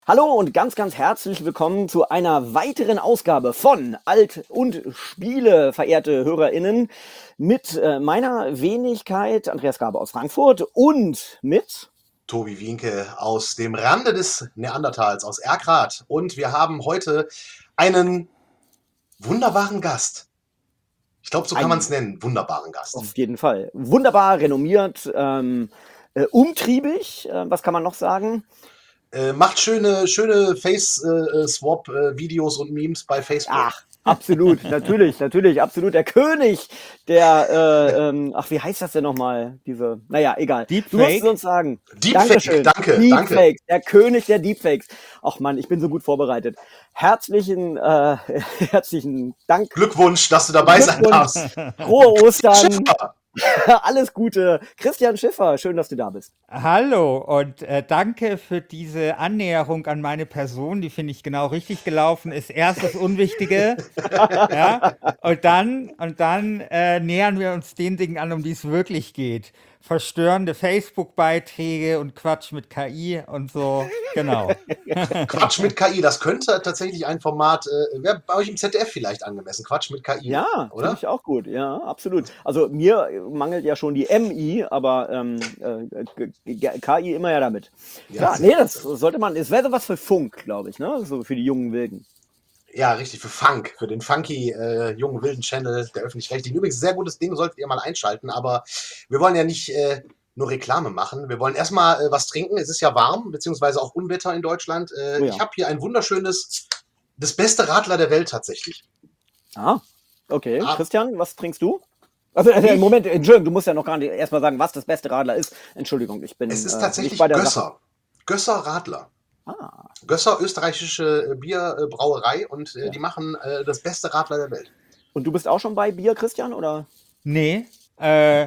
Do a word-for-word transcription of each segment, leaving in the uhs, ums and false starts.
Hallo und ganz, ganz herzlich willkommen zu einer weiteren Ausgabe von Alt und Spiele, verehrte HörerInnen, mit äh, meiner Wenigkeit Andreas Gabe aus Frankfurt und mit Tobi Wienke aus dem Rande des Neandertals, aus Erkrath. Und wir haben heute einen wunderbaren Gast. Ich glaube, so kann man es ein, nennen, wunderbaren Gast. auf jeden Fall, wunderbar renommiert, ähm, äh, umtriebig, äh, was kann man noch sagen? Äh, macht schöne, schöne Face-Swap-Videos und Memes bei Facebook. Ach, absolut, natürlich, natürlich, absolut. Der König der, äh, ähm, ach, wie heißt das denn nochmal? Diese, naja, egal. Deepfake? Du musst es uns sagen. Deepfake, Dankeschön. danke, Deepfakes, danke. der König der Deepfakes. Ach Mann, ich bin so gut vorbereitet. Herzlichen, äh, herzlichen Dank. Glückwunsch, dass du dabei sein darfst. Frohe Ostern. Schiffer. Alles Gute. Christian Schiffer, schön, dass du da bist. Hallo und äh, danke für diese Annäherung an meine Person, die finde ich genau richtig gelaufen. Ist erst das Unwichtige, ja, und dann, und dann äh, nähern wir uns den Dingen an, um die es wirklich geht. Verstörende Facebook-Beiträge und Quatsch mit K I und so, genau. Quatsch mit K I, das könnte tatsächlich ein Format, äh, wäre bei euch im Z D F vielleicht angemessen. Quatsch mit K I, Ja, finde oder? ich auch gut. Ja, absolut. Also mir mangelt ja schon die M I, aber ähm, äh, G- G- K I immer ja damit. Ja, Ja, sehr nee, gut, das sehr gut. sollte man, es wäre sowas für Funk, glaube ich, ne? So für die jungen Wilden. Ja, richtig, für Funk, für den funky, äh, jungen, wilden Channel der Öffentlich-Rechtlichen. Übrigens, sehr gutes Ding, solltet ihr mal einschalten, aber wir wollen ja nicht äh, nur Reklame machen. Wir wollen erstmal äh, was trinken. Es ist ja warm, beziehungsweise auch Unwetter in Deutschland. Äh, Oh ich ja. habe hier ein wunderschönes, das beste Radler der Welt tatsächlich. Ah, okay. Ah, Christian, was trinkst du? Also, äh, Ich, Moment, Entschuldigung, du musst ja noch gar nicht erstmal sagen, was das beste Radler ist. Entschuldigung, ich es bin ist äh, nicht bei tatsächlich der Sache. Gösser. Gösser Radler. Ah, Gösser, österreichische äh, Bierbrauerei und äh, ja. die machen äh, das beste Radler der Welt. Und du bist auch schon bei Bier, Christian, oder? nee, äh,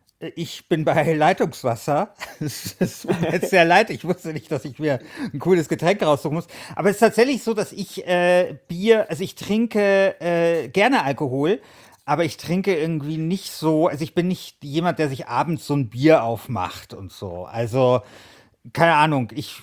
ich bin bei Leitungswasser. Es es tut mir jetzt sehr leid, ich wusste nicht, dass ich mir ein cooles Getränk raussuchen muss. Aber es ist tatsächlich so, dass ich äh, Bier, also ich trinke äh, gerne Alkohol, aber ich trinke irgendwie nicht so, also ich bin nicht jemand, der sich abends so ein Bier aufmacht und so. Also, keine Ahnung, ich,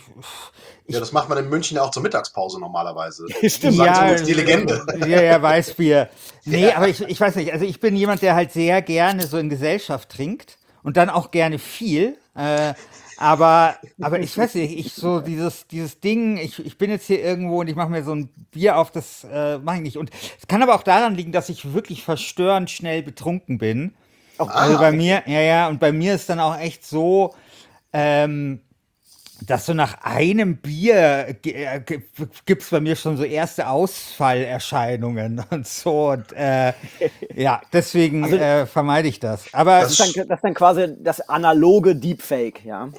Ja, ich das macht man in München ja auch zur Mittagspause normalerweise. So Stimmt. sagt ja, zumindest die äh, Legende. ja, ja, Weißbier. Nee, aber Ja. ich, ich weiß nicht, also ich bin jemand, der halt sehr gerne so in Gesellschaft trinkt und dann auch gerne viel. Äh, aber, aber ich weiß nicht, ich so dieses, dieses Ding, ich, ich bin jetzt hier irgendwo und ich mache mir so ein Bier auf, das äh, mache ich nicht. Und es kann aber auch daran liegen, dass ich wirklich verstörend schnell betrunken bin. Oh, Also bei Ah, mir, ja, ja, und bei mir ist dann auch echt so, ähm, dass so nach einem Bier äh, gibt es bei mir schon so erste Ausfallerscheinungen und so. Und äh, ja, deswegen also äh, vermeide ich das. Aber das ist dann, das, das ist dann quasi das analoge Deepfake, ja.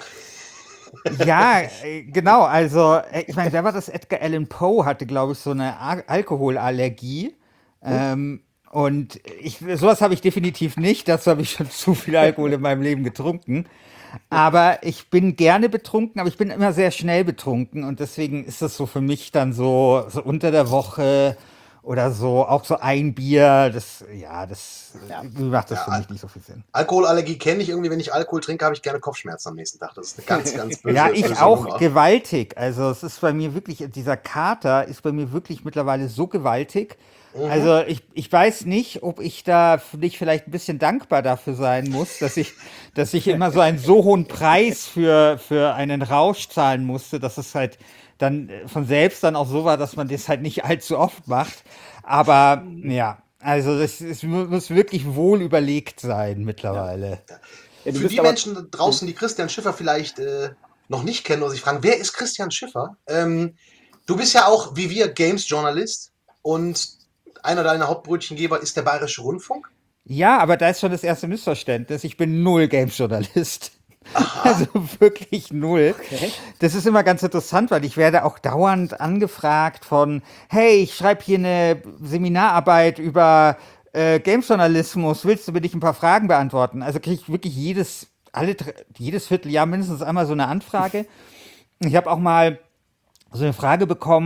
ja, äh, genau, also äh, ich meine, wer war das? Edgar Allan Poe hatte, glaube ich, so eine Al Alkoholallergie. Oh. Ähm, und ich, sowas habe ich definitiv nicht. Dazu habe ich schon zu viel Alkohol in meinem Leben getrunken. Aber ich bin gerne betrunken, aber ich bin immer sehr schnell betrunken und deswegen ist das so für mich dann so, so unter der Woche oder so, auch so ein Bier, das, ja, das Ja. äh, macht das ja, für Al mich nicht so viel Sinn. Alkoholallergie kenne ich irgendwie. Wenn ich Alkohol trinke, habe ich gerne Kopfschmerzen am nächsten Tag. Das ist eine ganz, ganz Ja, böse, ich böse auch Nummer. gewaltig. Also es ist bei mir wirklich, dieser Kater ist bei mir wirklich mittlerweile so gewaltig. Mhm. Also ich, ich weiß nicht, ob ich da nicht vielleicht ein bisschen dankbar dafür sein muss, dass ich, dass ich immer so einen so hohen Preis für, für einen Rausch zahlen musste, dass es halt dann äh, von selbst dann auch so war, dass man das halt nicht allzu oft macht. Aber ja, also das, es mu- muss wirklich wohl überlegt sein Ja. mittlerweile. Ja, du Für bist die aber. Menschen da draußen, die Christian Schiffer vielleicht äh, noch nicht kennen oder sich fragen, wer ist Christian Schiffer? Ähm, du bist ja auch, wie wir, Games-Journalist und einer deiner Hauptbrötchengeber ist der Bayerische Rundfunk. Ja, aber da ist schon das erste Missverständnis. Ich bin null Games-Journalist. Also Aha. wirklich null. Okay. Das ist immer ganz interessant, weil ich werde auch dauernd angefragt von, hey, ich schreibe hier eine Seminararbeit über äh, Games-Journalismus, willst du mir nicht ein paar Fragen beantworten? Also kriege ich wirklich jedes, alle, dr- jedes Vierteljahr mindestens einmal so eine Anfrage. Ich habe auch mal so eine Frage bekommen,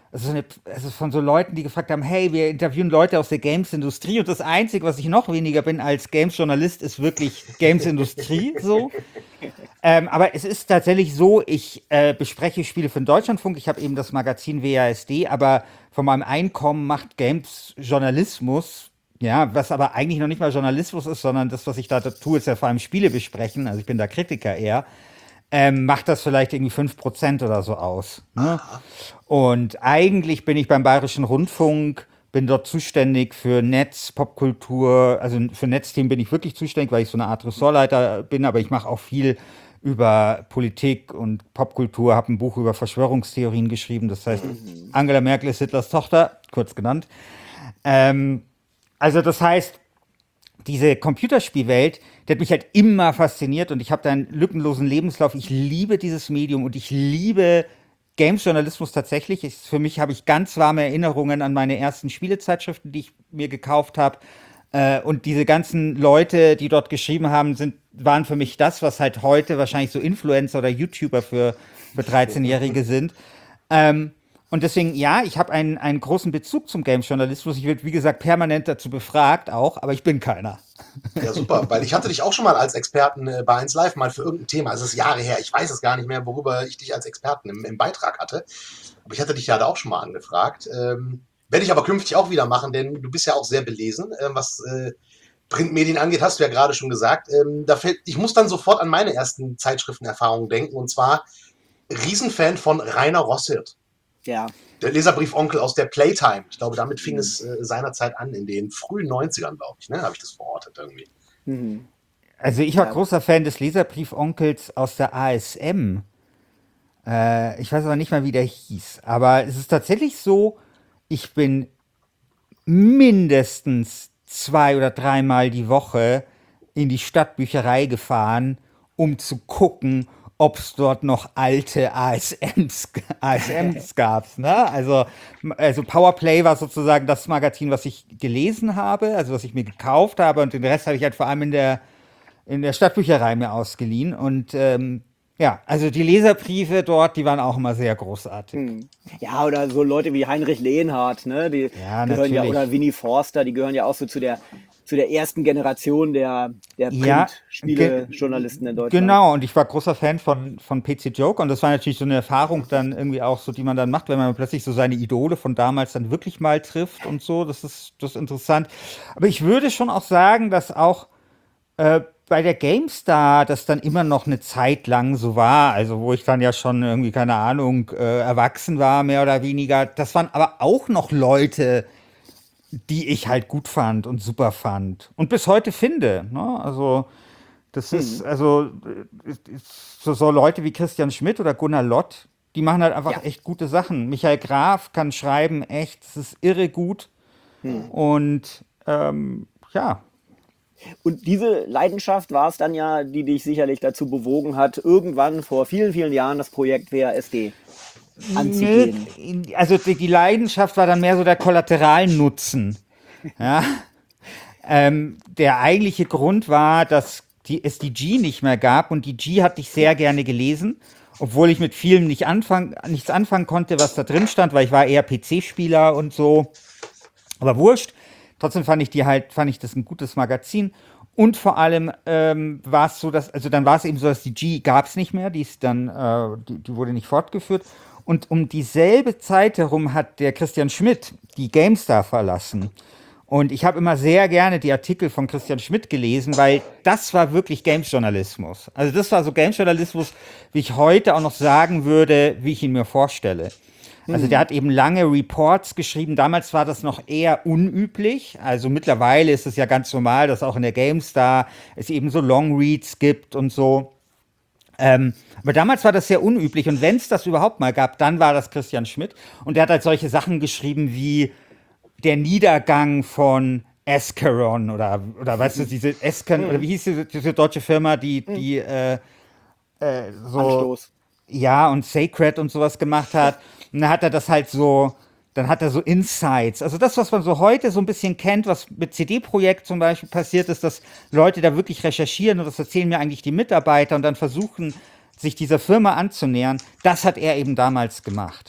also, so eine, also von so Leuten, die gefragt haben, hey, wir interviewen Leute aus der Games-Industrie und das Einzige, was ich noch weniger bin als Games-Journalist, ist wirklich Games-Industrie, so. Ähm, aber es ist tatsächlich so, ich äh, bespreche Spiele für den Deutschlandfunk, ich habe eben das Magazin W A S D, aber von meinem Einkommen macht Games Journalismus, ja, was aber eigentlich noch nicht mal Journalismus ist, sondern das, was ich da tue, ist ja vor allem Spiele besprechen, also ich bin da Kritiker eher, ähm, macht das vielleicht irgendwie fünf Prozent oder so aus. Ne? Und eigentlich bin ich beim Bayerischen Rundfunk, bin dort zuständig für Netz, Popkultur, also für Netzthemen bin ich wirklich zuständig, weil ich so eine Art Ressortleiter bin, aber ich mache auch viel über Politik und Popkultur, habe ein Buch über Verschwörungstheorien geschrieben, das heißt Angela Merkel ist Hitlers Tochter, kurz genannt. Ähm, also das heißt, diese Computerspielwelt, die hat mich halt immer fasziniert und ich habe da einen lückenlosen Lebenslauf. Ich liebe dieses Medium und ich liebe Games-Journalismus tatsächlich. Ich, für mich habe ich ganz warme Erinnerungen an meine ersten Spielezeitschriften, die ich mir gekauft habe. Äh, und diese ganzen Leute, die dort geschrieben haben, sind, waren für mich das, was halt heute wahrscheinlich so Influencer oder YouTuber für, für dreizehn-Jährige sind. Ähm, Und deswegen, ja, ich habe einen, einen großen Bezug zum Games-Journalismus. Ich werde, wie gesagt, permanent dazu befragt auch, aber ich bin keiner. Ja, super, weil ich hatte dich auch schon mal als Experten äh, bei eins Live mal für irgendein Thema. Also es ist Jahre her, ich weiß es gar nicht mehr, worüber ich dich als Experten im, im Beitrag hatte. Aber ich hatte dich ja da auch schon mal angefragt. Ähm, werde ich aber künftig auch wieder machen, denn du bist ja auch sehr belesen, äh, was äh, Printmedien angeht, hast du ja gerade schon gesagt. Ähm, da fällt, ich muss dann sofort an meine ersten Zeitschriftenerfahrungen denken, und zwar Riesenfan von Rainer Rosshirt. Ja. Der Leserbrief-Onkel aus der Playtime. Ich glaube, damit fing mhm. es äh, seinerzeit an, in den frühen neunzigern, glaube ich, ne? Habe ich das verortet irgendwie. Mhm. Also ich war Ja. großer Fan des Leserbrief-Onkels aus der A S M. Äh, ich weiß aber nicht mal, wie der hieß. Aber es ist tatsächlich so, ich bin mindestens zwei oder dreimal die Woche in die Stadtbücherei gefahren, um zu gucken, ob es dort noch alte A S Ms, A S Ms gab. Ne? Also, also Powerplay war sozusagen das Magazin, was ich gelesen habe, also was ich mir gekauft habe, und den Rest habe ich halt vor allem in der, in der Stadtbücherei mir ausgeliehen. Und ähm, ja, also die Leserbriefe dort, die waren auch immer sehr großartig. Hm. Ja, oder so Leute wie Heinrich Lehnhardt, ne? Die Ja, gehören ja, natürlich. oder Winnie Forster, die gehören ja auch so zu der zu der ersten Generation der, der Ja, Print-Spiele-Journalisten in Deutschland. Genau, und ich war großer Fan von, von P C Joke, und das war natürlich so eine Erfahrung dann irgendwie auch so, die man dann macht, wenn man plötzlich so seine Idole von damals dann wirklich mal trifft und so. Das ist, das ist interessant. Aber ich würde schon auch sagen, dass auch äh, bei der GameStar das dann immer noch eine Zeit lang so war, also wo ich dann ja schon irgendwie, keine Ahnung, äh, erwachsen war, mehr oder weniger. Das waren aber auch noch Leute, die ich halt gut fand und super fand und bis heute finde. Ne? Also das Hm. ist, also äh, so, so Leute wie Christian Schmidt oder Gunnar Lott, die machen halt einfach Ja. echt gute Sachen. Michael Graf kann schreiben, echt, das ist irre gut. Hm. Und ähm, ja, Und diese Leidenschaft war es dann ja, die dich sicherlich dazu bewogen hat, irgendwann vor vielen, vielen Jahren das Projekt W A S D anzugehen. nee, also die, die Leidenschaft war dann mehr so der Kollateralnutzen. Ja. Ähm, der eigentliche Grund war, dass die, es die G nicht mehr gab, und die G hatte ich sehr gerne gelesen, obwohl ich mit vielem nicht anfang, nichts anfangen konnte, was da drin stand, weil ich war eher P C-Spieler und so. Aber wurscht. Trotzdem fand ich die halt, fand ich das ein gutes Magazin. Und vor allem ähm, war es so, dass, also dann war es eben so, dass die G gab es nicht mehr, die ist dann, äh, die, die wurde nicht fortgeführt. Und um dieselbe Zeit herum hat der Christian Schmidt die GameStar verlassen. Und ich habe immer sehr gerne die Artikel von Christian Schmidt gelesen, weil das war wirklich Games-Journalismus. Also das war so Games-Journalismus, wie ich heute auch noch sagen würde, wie ich ihn mir vorstelle. Also der hat eben lange Reports geschrieben. Damals war das noch eher unüblich. Also mittlerweile ist es ja ganz normal, dass auch in der GameStar es eben so Longreads gibt und so. Ähm, aber damals war das sehr unüblich. Und wenn es das überhaupt mal gab, dann war das Christian Schmidt. Und der hat halt solche Sachen geschrieben wie der Niedergang von Ascaron oder, oder weißt du, diese Ascan, oder wie hieß diese, diese deutsche Firma, die, die äh, äh, so... Anstoß. Ja, und Sacred und sowas gemacht hat. Und dann hat er das halt so, dann hat er so Insights. Also das, was man so heute so ein bisschen kennt, was mit C D-Projekt zum Beispiel passiert ist, dass Leute da wirklich recherchieren, und das erzählen mir eigentlich die Mitarbeiter und dann versuchen, sich dieser Firma anzunähern. Das hat er eben damals gemacht.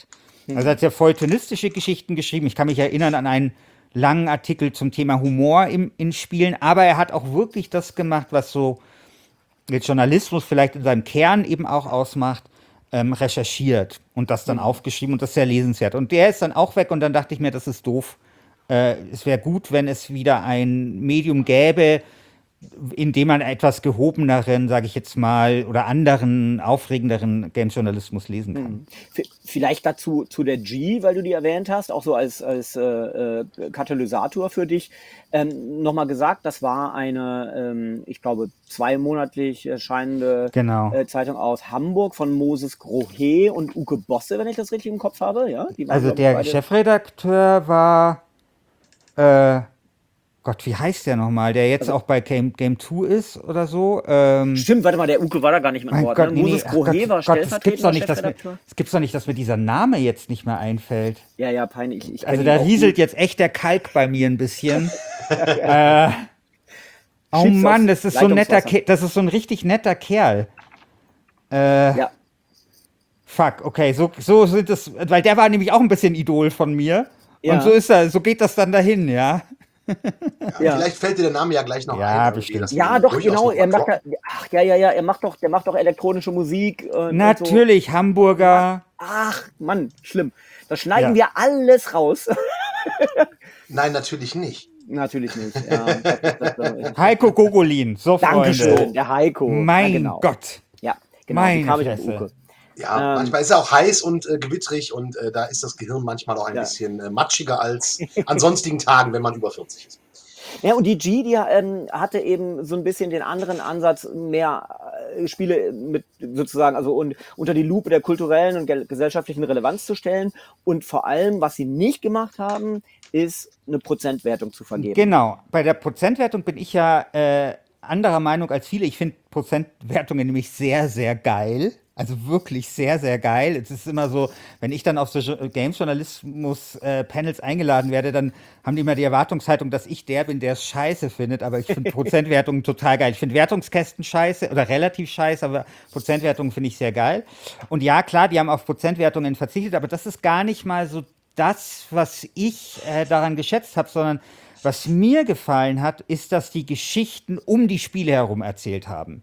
Also er hat ja feuilletonistische Geschichten geschrieben. Ich kann mich erinnern an einen langen Artikel zum Thema Humor im, in Spielen, aber er hat auch wirklich das gemacht, was so jetzt Journalismus vielleicht in seinem Kern eben auch ausmacht, ähm, recherchiert und das dann aufgeschrieben und das ist sehr lesenswert. Und der ist dann auch weg und dann dachte ich mir, das ist doof. Äh, es wäre gut, wenn es wieder ein Medium gäbe, in dem man etwas gehobeneren, sage ich jetzt mal, oder anderen, aufregenderen Games-Journalismus lesen kann. V- Vielleicht dazu zu der G, weil du die erwähnt hast, auch so als, als äh, äh, Katalysator für dich. Ähm, Nochmal gesagt, das war eine, ähm, ich glaube, zweimonatlich erscheinende Genau. äh, Zeitung aus Hamburg von Moses Grohe und Uke Bosse, wenn ich das richtig im Kopf habe. Ja? Die waren, Also glaub ich, der beide- Chefredakteur war, äh, Gott, wie heißt der nochmal, der jetzt auch bei Game, Game zwei ist oder so? Ähm, Stimmt, warte mal, der Uke war da gar nicht mit mein Bord. Gott, Ne? nee, nee, Moses ach Grohe Gott, war Gott, das gibt's stellvertretender doch nicht, dass mir, Chefredakteur. das gibt's doch nicht, dass mir dieser Name jetzt nicht mehr einfällt. Ja, ja, peinlich. Ich kenn Also ihn da auch rieselt gut. jetzt echt der Kalk bei mir ein bisschen. äh, oh Schießt Mann, aus das ist so ein netter, Leitungswasser. Ke das ist so ein richtig netter Kerl. Äh, Ja, Fuck, okay, so, so sind es, weil der war nämlich auch ein bisschen Idol von mir. Ja. Und so ist er, so geht das dann dahin, ja. ja. Vielleicht fällt dir der Name ja gleich noch Ja, ein. irgendwie, bestimmt. dass wir Ja, ihn doch, durchaus genau. noch Er mal macht da, ach ja, ja, ja, er macht doch, der macht doch elektronische Musik. äh, Und, und so. Natürlich, Hamburger. Ach, Mann, schlimm. Das schneiden Ja. wir alles raus. Nein, natürlich nicht. Natürlich nicht. Ja, das, das, das, Heiko Gogolin, so Dankeschön, Freunde. der Heiko. Mein ja, genau. Gott. Ja, genau. Meine Wie kam ich auf Fresse. Uke? Ja, Ähm. manchmal ist er auch heiß und äh, gewittrig und äh, da ist das Gehirn manchmal auch ein Ja. bisschen äh, matschiger als an sonstigen Tagen, wenn man über vierzig ist. Ja, und die G, die ähm, hatte eben so ein bisschen den anderen Ansatz, mehr äh, Spiele mit sozusagen, also und, unter die Lupe der kulturellen und ge gesellschaftlichen Relevanz zu stellen. Und vor allem, was sie nicht gemacht haben, ist eine Prozentwertung zu vergeben. Genau, bei der Prozentwertung bin ich ja äh, anderer Meinung als viele. Ich finde Prozentwertungen nämlich sehr, sehr geil. Also wirklich sehr, sehr geil. Es ist immer so, wenn ich dann auf so Jo- Games-Journalismus-Panels eingeladen werde, dann haben die immer die Erwartungshaltung, dass ich der bin, der es scheiße findet. Aber ich finde Prozentwertungen total geil. Ich finde Wertungskästen scheiße oder relativ scheiße, aber Prozentwertungen finde ich sehr geil. Und ja, klar, die haben auf Prozentwertungen verzichtet, aber das ist gar nicht mal so das, was ich äh, daran geschätzt habe, sondern was mir gefallen hat, ist, dass die Geschichten um die Spiele herum erzählt haben.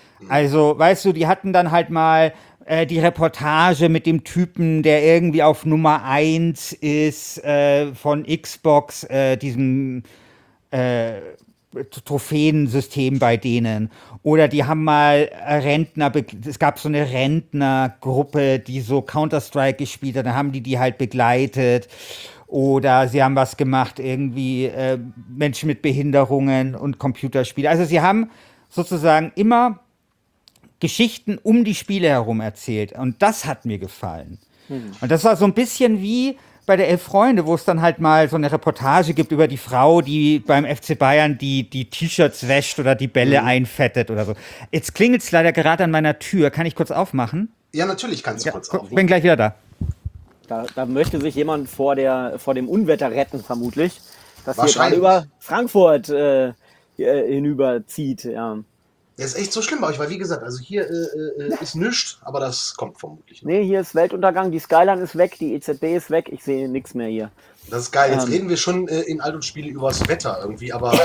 Also, weißt du, die hatten dann halt mal äh, die Reportage mit dem Typen, der irgendwie auf Nummer eins ist äh, von Xbox, äh, diesem äh, Trophäensystem bei denen. Oder die haben mal Rentner, es gab so eine Rentnergruppe, die so Counter-Strike gespielt hat, dann haben die die halt begleitet. Oder sie haben was gemacht, irgendwie äh, Menschen mit Behinderungen und Computerspiele. Also sie haben sozusagen immer Geschichten um die Spiele herum erzählt. Und das hat mir gefallen. Und das war so ein bisschen wie bei der Elf Freunde, wo es dann halt mal so eine Reportage gibt über die Frau, die beim F C Bayern die, die T-Shirts wäscht oder die Bälle Mhm. einfettet oder so. Jetzt klingelt es leider gerade an meiner Tür. Kann ich kurz aufmachen? Ja, natürlich kannst du Ja, kurz gu- auf. bin gleich wieder da. Da, da möchte sich jemand vor, der, vor dem Unwetter retten, vermutlich, das hier gerade Wahrscheinlich. über Frankfurt äh, hier hinüberzieht. Ja. Das ist echt so schlimm bei euch, weil wie gesagt, also hier äh, äh, ist nichts, aber das kommt vermutlich noch. Nee, hier ist Weltuntergang, die Skyline ist weg, die E Z B ist weg, ich sehe nichts mehr hier. Das ist geil. Jetzt Ähm. reden wir schon äh, in Alt und Spiele übers Wetter irgendwie, aber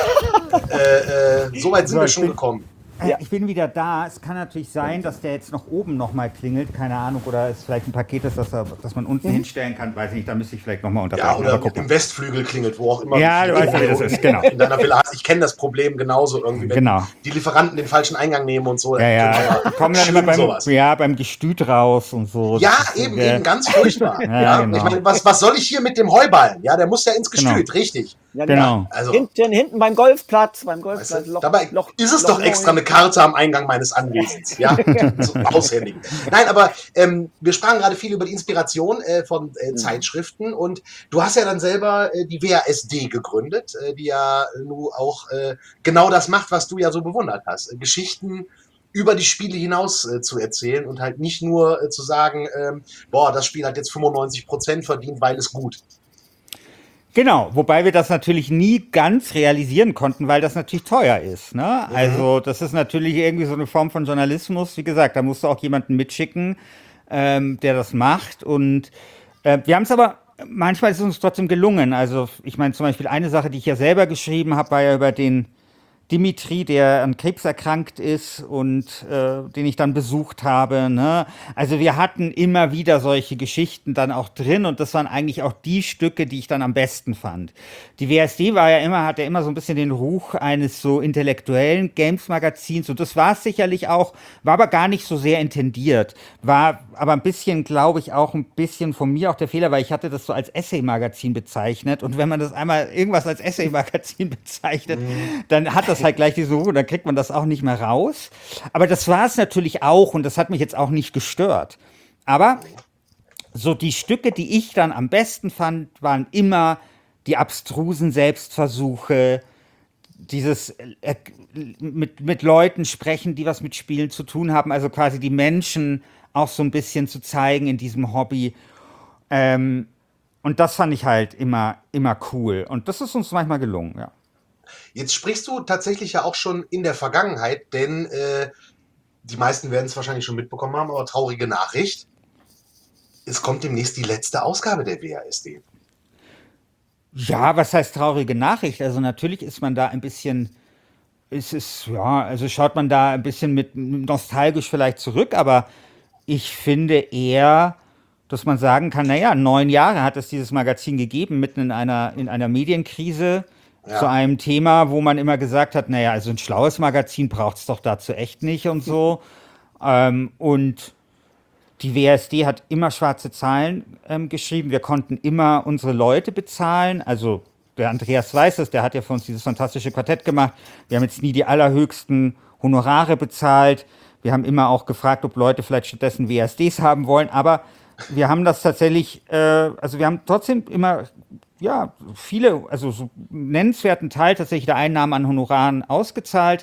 äh, äh, so weit sind So, wir ich schon bin- gekommen. Äh, Ja. Ich bin wieder da. Es kann natürlich sein, dass der jetzt noch oben nochmal klingelt. Keine Ahnung. Oder es vielleicht ein Paket ist, das, er- das man unten hinstellen kann. Weiß ich nicht. Da müsste ich vielleicht nochmal Ja, unterbrechen. oder aber gucken. im Westflügel klingelt, wo auch immer. Ja, wie du viel weißt ja, wie das du ist, genau. In deiner Villa hast. Ich kenne das Problem genauso irgendwie, wenn Genau. die Lieferanten den falschen Eingang nehmen und so. Ja, ja. Die kommen dann immer Schlimm, beim, sowas. ja, beim Gestüt raus und so. Ja, Das ist, eben, äh, eben, ganz furchtbar. Ja, ja, genau. Ich meine, was, was soll ich hier mit dem Heuballen? Ja, der muss ja ins Gestüt, Genau. richtig. Ja, Genau. Also, Hinten, hinten beim Golfplatz, beim weißt Golfplatz, du, Loch, dabei Loch, ist es Loch doch extra neun. eine Karte am Eingang meines Anwesens, ja, zum Aushändigen. Nein, aber ähm, wir sprachen gerade viel über die Inspiration äh, von äh, Zeitschriften und du hast ja dann selber äh, die W A S D gegründet, äh, die ja nun auch äh, genau das macht, was du ja so bewundert hast. Äh, Geschichten über die Spiele hinaus äh, zu erzählen und halt nicht nur äh, zu sagen, ähm, boah, das Spiel hat jetzt fünfundneunzig Prozent verdient, weil es gut. Genau, wobei wir das natürlich nie ganz realisieren konnten, weil das natürlich teuer ist. Ne? Also das ist natürlich irgendwie so eine Form von Journalismus. Wie gesagt, da musst du auch jemanden mitschicken, ähm, der das macht. Und Äh, wir haben es aber, manchmal ist es uns trotzdem gelungen. Also ich meine zum Beispiel eine Sache, die ich ja selber geschrieben habe, war ja über den Dimitri, der an Krebs erkrankt ist und äh, den ich dann besucht habe. Ne? Also wir hatten immer wieder solche Geschichten dann auch drin und das waren eigentlich auch die Stücke, die ich dann am besten fand. Die W S D war ja immer, hat ja immer so ein bisschen den Ruch eines so intellektuellen Games-Magazins und das war es sicherlich auch, war aber gar nicht so sehr intendiert. War aber ein bisschen, glaube ich, auch ein bisschen von mir auch der Fehler, weil ich hatte das so als Essay-Magazin bezeichnet und wenn man das einmal irgendwas als Essay-Magazin bezeichnet, Mhm. dann hat das halt gleich diese Ruhe, dann kriegt man das auch nicht mehr raus. Aber das war es natürlich auch und das hat mich jetzt auch nicht gestört. Aber so die Stücke, die ich dann am besten fand, waren immer die abstrusen Selbstversuche, dieses äh, mit, mit Leuten sprechen, die was mit Spielen zu tun haben, also quasi die Menschen auch so ein bisschen zu zeigen in diesem Hobby. Ähm, und das fand ich halt immer, immer cool. Und das ist uns manchmal gelungen, ja. Jetzt sprichst du tatsächlich ja auch schon in der Vergangenheit, denn äh, die meisten werden es wahrscheinlich schon mitbekommen haben, aber traurige Nachricht. Es kommt demnächst die letzte Ausgabe der W A S D. Ja, was heißt traurige Nachricht? Also natürlich ist man da ein bisschen, ist es, ja, also schaut man da ein bisschen mit nostalgisch vielleicht zurück, aber ich finde eher, dass man sagen kann, naja, neun Jahre hat es dieses Magazin gegeben, mitten in einer, in einer Medienkrise, zu Ja, einem Thema, wo man immer gesagt hat, naja, also ein schlaues Magazin braucht es doch dazu echt nicht und so. Ähm, und die W S D hat immer schwarze Zahlen ähm, geschrieben. Wir konnten immer unsere Leute bezahlen. Also der Andreas weiß das, der hat ja für uns dieses fantastische Quartett gemacht. Wir haben jetzt nie die allerhöchsten Honorare bezahlt. Wir haben immer auch gefragt, ob Leute vielleicht stattdessen W S Ds haben wollen. Aber wir haben das tatsächlich, äh, also wir haben trotzdem immer, ja, viele, also so einen nennenswerten Teil tatsächlich der Einnahmen an Honoraren ausgezahlt.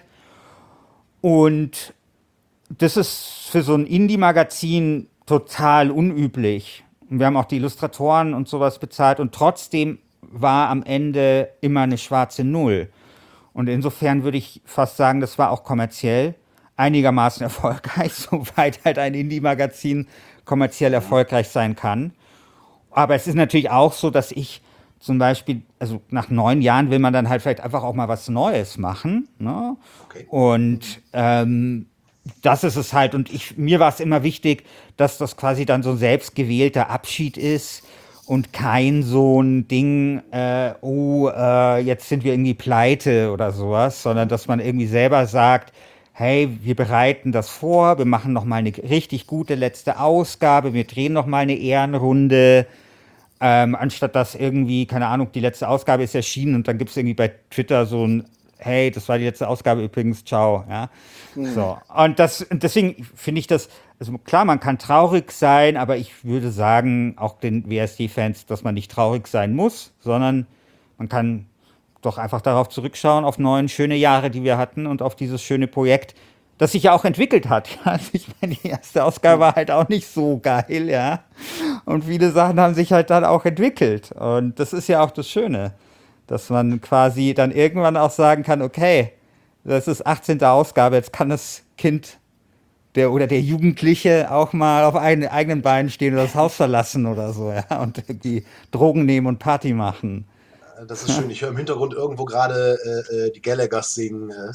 Und das ist für so ein Indie-Magazin total unüblich. Und wir haben auch die Illustratoren und sowas bezahlt und trotzdem war am Ende immer eine schwarze Null. Und insofern würde ich fast sagen, das war auch kommerziell einigermaßen erfolgreich, soweit halt ein Indie-Magazin kommerziell erfolgreich sein kann. Aber es ist natürlich auch so, dass ich zum Beispiel, also nach neun Jahren will man dann halt vielleicht einfach auch mal was Neues machen. Ne? okay. Und ähm, das ist es halt. Und ich, mir war es immer wichtig, dass das quasi dann so ein selbstgewählter Abschied ist und kein so ein Ding, äh, oh, äh, jetzt sind wir irgendwie pleite oder sowas, sondern dass man irgendwie selber sagt, hey, wir bereiten das vor, wir machen noch mal eine richtig gute letzte Ausgabe, wir drehen noch mal eine Ehrenrunde, ähm, anstatt dass irgendwie, keine Ahnung, die letzte Ausgabe ist erschienen und dann gibt es irgendwie bei Twitter so ein, hey, das war die letzte Ausgabe übrigens, ciao, ja. Hm. So. Und das, deswegen finde ich das, also klar, man kann traurig sein, aber ich würde sagen, auch den W S D-Fans, dass man nicht traurig sein muss, sondern man kann doch einfach darauf zurückschauen, auf neun schöne Jahre, die wir hatten und auf dieses schöne Projekt, das sich ja auch entwickelt hat. Ja, also ich meine, die erste Ausgabe war halt auch nicht so geil, ja. Und viele Sachen haben sich halt dann auch entwickelt. Und das ist ja auch das Schöne, dass man quasi dann irgendwann auch sagen kann, okay, das ist achtzehnte Ausgabe, jetzt kann das Kind der oder der Jugendliche auch mal auf eigenen, eigenen Beinen stehen oder das Haus verlassen oder so, ja, und irgendwie Drogen nehmen und Party machen. Das ist schön. Ich höre im Hintergrund irgendwo gerade äh, äh, die Gallaghers singen. Äh,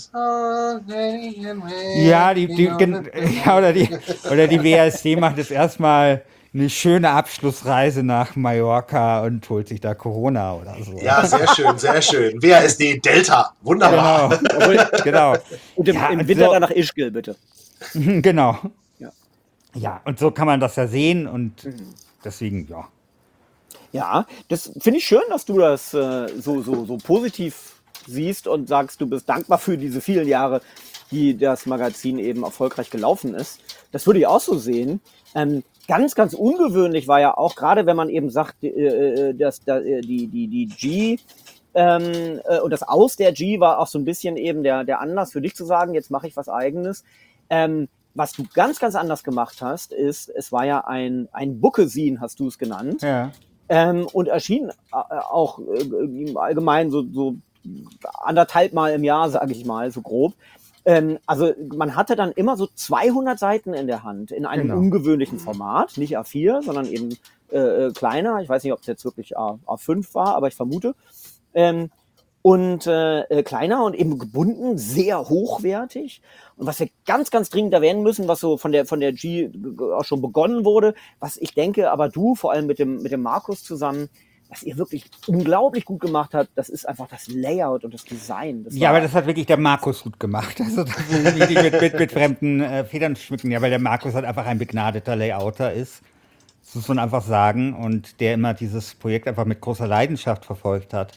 Ja, die, die, gen- ja, oder die, oder die W S D macht jetzt erstmal eine schöne Abschlussreise nach Mallorca und holt sich da Corona oder so. Ja, sehr schön, sehr schön. W A S D Delta. Wunderbar. Genau, Jawohl. genau. Und im, Ja, im und Winter so, dann nach Ischgl, bitte. genau. Ja. Ja, und so kann man das ja sehen und Mhm. deswegen, ja. Ja, das finde ich schön, dass du das äh, so, so, so positiv siehst und sagst, du bist dankbar für diese vielen Jahre, die das Magazin eben erfolgreich gelaufen ist. Das würde ich auch so sehen. Ähm, ganz, ganz ungewöhnlich war ja auch, gerade wenn man eben sagt, äh, äh, dass da, äh, die, die, die G ähm, äh, und das Aus der G war auch so ein bisschen eben der, der Anlass für dich zu sagen, jetzt mache ich was Eigenes. Ähm, was du ganz, ganz anders gemacht hast, ist, es war ja ein, ein Bookesin, hast du es genannt. Ja. Ähm, und erschien äh, auch äh, im Allgemeinen so, so anderthalb Mal im Jahr, sage ich mal, so grob. Ähm, also man hatte dann immer so zweihundert Seiten in der Hand in einem Genau. ungewöhnlichen Format, nicht A vier, sondern eben äh, äh, kleiner. Ich weiß nicht, ob es jetzt wirklich A, A5 war, aber ich vermute. Ähm, und äh, äh, kleiner und eben gebunden, sehr hochwertig. Und was wir ganz, ganz dringend erwähnen müssen, was so von der von der G g- auch schon begonnen wurde, was ich denke, aber du vor allem mit dem mit dem Markus zusammen, was ihr wirklich unglaublich gut gemacht habt, das ist einfach das Layout und das Design. Das Ja, war, aber das hat wirklich der Markus gut gemacht. Also das will ich nicht mit, mit, mit fremden äh, Federn schmücken, ja, weil der Markus halt einfach ein begnadeter Layouter ist. Das muss man einfach sagen. Und der immer dieses Projekt einfach mit großer Leidenschaft verfolgt hat.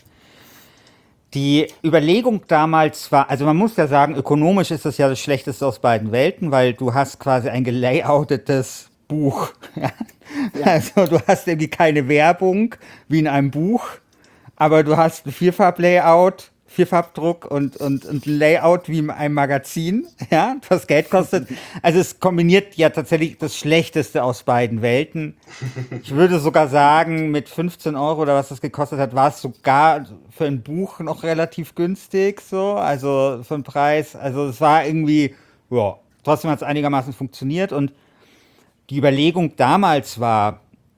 Die Überlegung damals war, also man muss ja sagen, ökonomisch ist das ja das Schlechteste aus beiden Welten, weil du hast quasi ein gelayoutetes Buch. Ja? Ja. Also du hast irgendwie keine Werbung wie in einem Buch, aber du hast ein Vierfarb-Layout, Vierfarbdruck und, und, und ein Layout wie in einem Magazin, ja, was Geld kostet. Also es kombiniert ja tatsächlich das Schlechteste aus beiden Welten. Ich würde sogar sagen, mit fünfzehn Euro oder was das gekostet hat, war es sogar für ein Buch noch relativ günstig, so, also für den Preis. Also es war irgendwie, ja, trotzdem hat es einigermaßen funktioniert und die Überlegung damals war,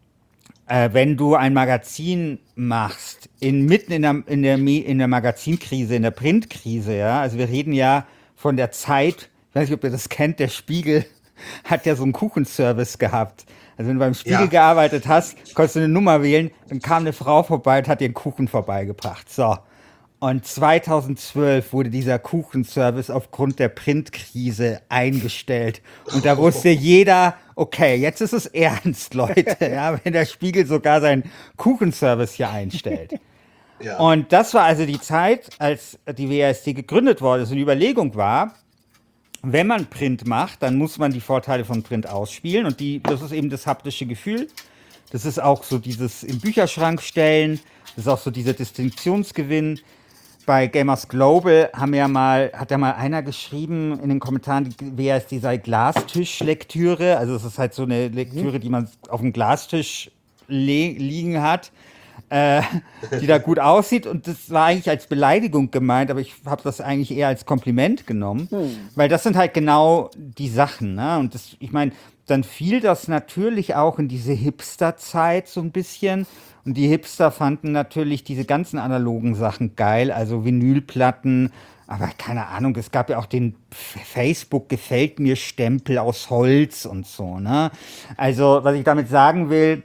äh, wenn du ein Magazin machst, in, mitten in der, in, der, Me- in der Magazinkrise, in der Printkrise, ja, also wir reden ja von der Zeit, ich weiß nicht, ob ihr das kennt, der Spiegel hat ja so einen Kuchenservice gehabt. Also wenn du beim Spiegel Ja. gearbeitet hast, konntest du eine Nummer wählen, dann kam eine Frau vorbei und hat dir einen Kuchen vorbeigebracht. So. Und zweitausendzwölf wurde dieser Kuchenservice aufgrund der Printkrise eingestellt. Und da wusste jeder, okay, jetzt ist es ernst, Leute, ja, wenn der Spiegel sogar seinen Kuchenservice hier einstellt. Ja. Und das war also die Zeit, als die W A S D gegründet wurde. Und die Überlegung war, wenn man Print macht, dann muss man die Vorteile von Print ausspielen. Und die, das ist eben das haptische Gefühl. Das ist auch so dieses im Bücherschrank stellen. Das ist auch so dieser Distinktionsgewinn. Bei Gamers Global haben ja mal, hat ja mal einer geschrieben in den Kommentaren, die W A S D sei Glastischlektüre. Also es ist halt so eine Lektüre, die man auf dem Glastisch le liegen hat, äh, die da gut aussieht. Und das war eigentlich als Beleidigung gemeint, aber ich habe das eigentlich eher als Kompliment genommen. Weil das sind halt genau die Sachen. Ne? Und das, ich meine, dann fiel das natürlich auch in diese Hipster-Zeit so ein bisschen. Und die Hipster fanden natürlich diese ganzen analogen Sachen geil, also Vinylplatten, aber keine Ahnung, es gab ja auch den F- Facebook-Gefällt mir Stempel aus Holz und so, ne? Also, was ich damit sagen will,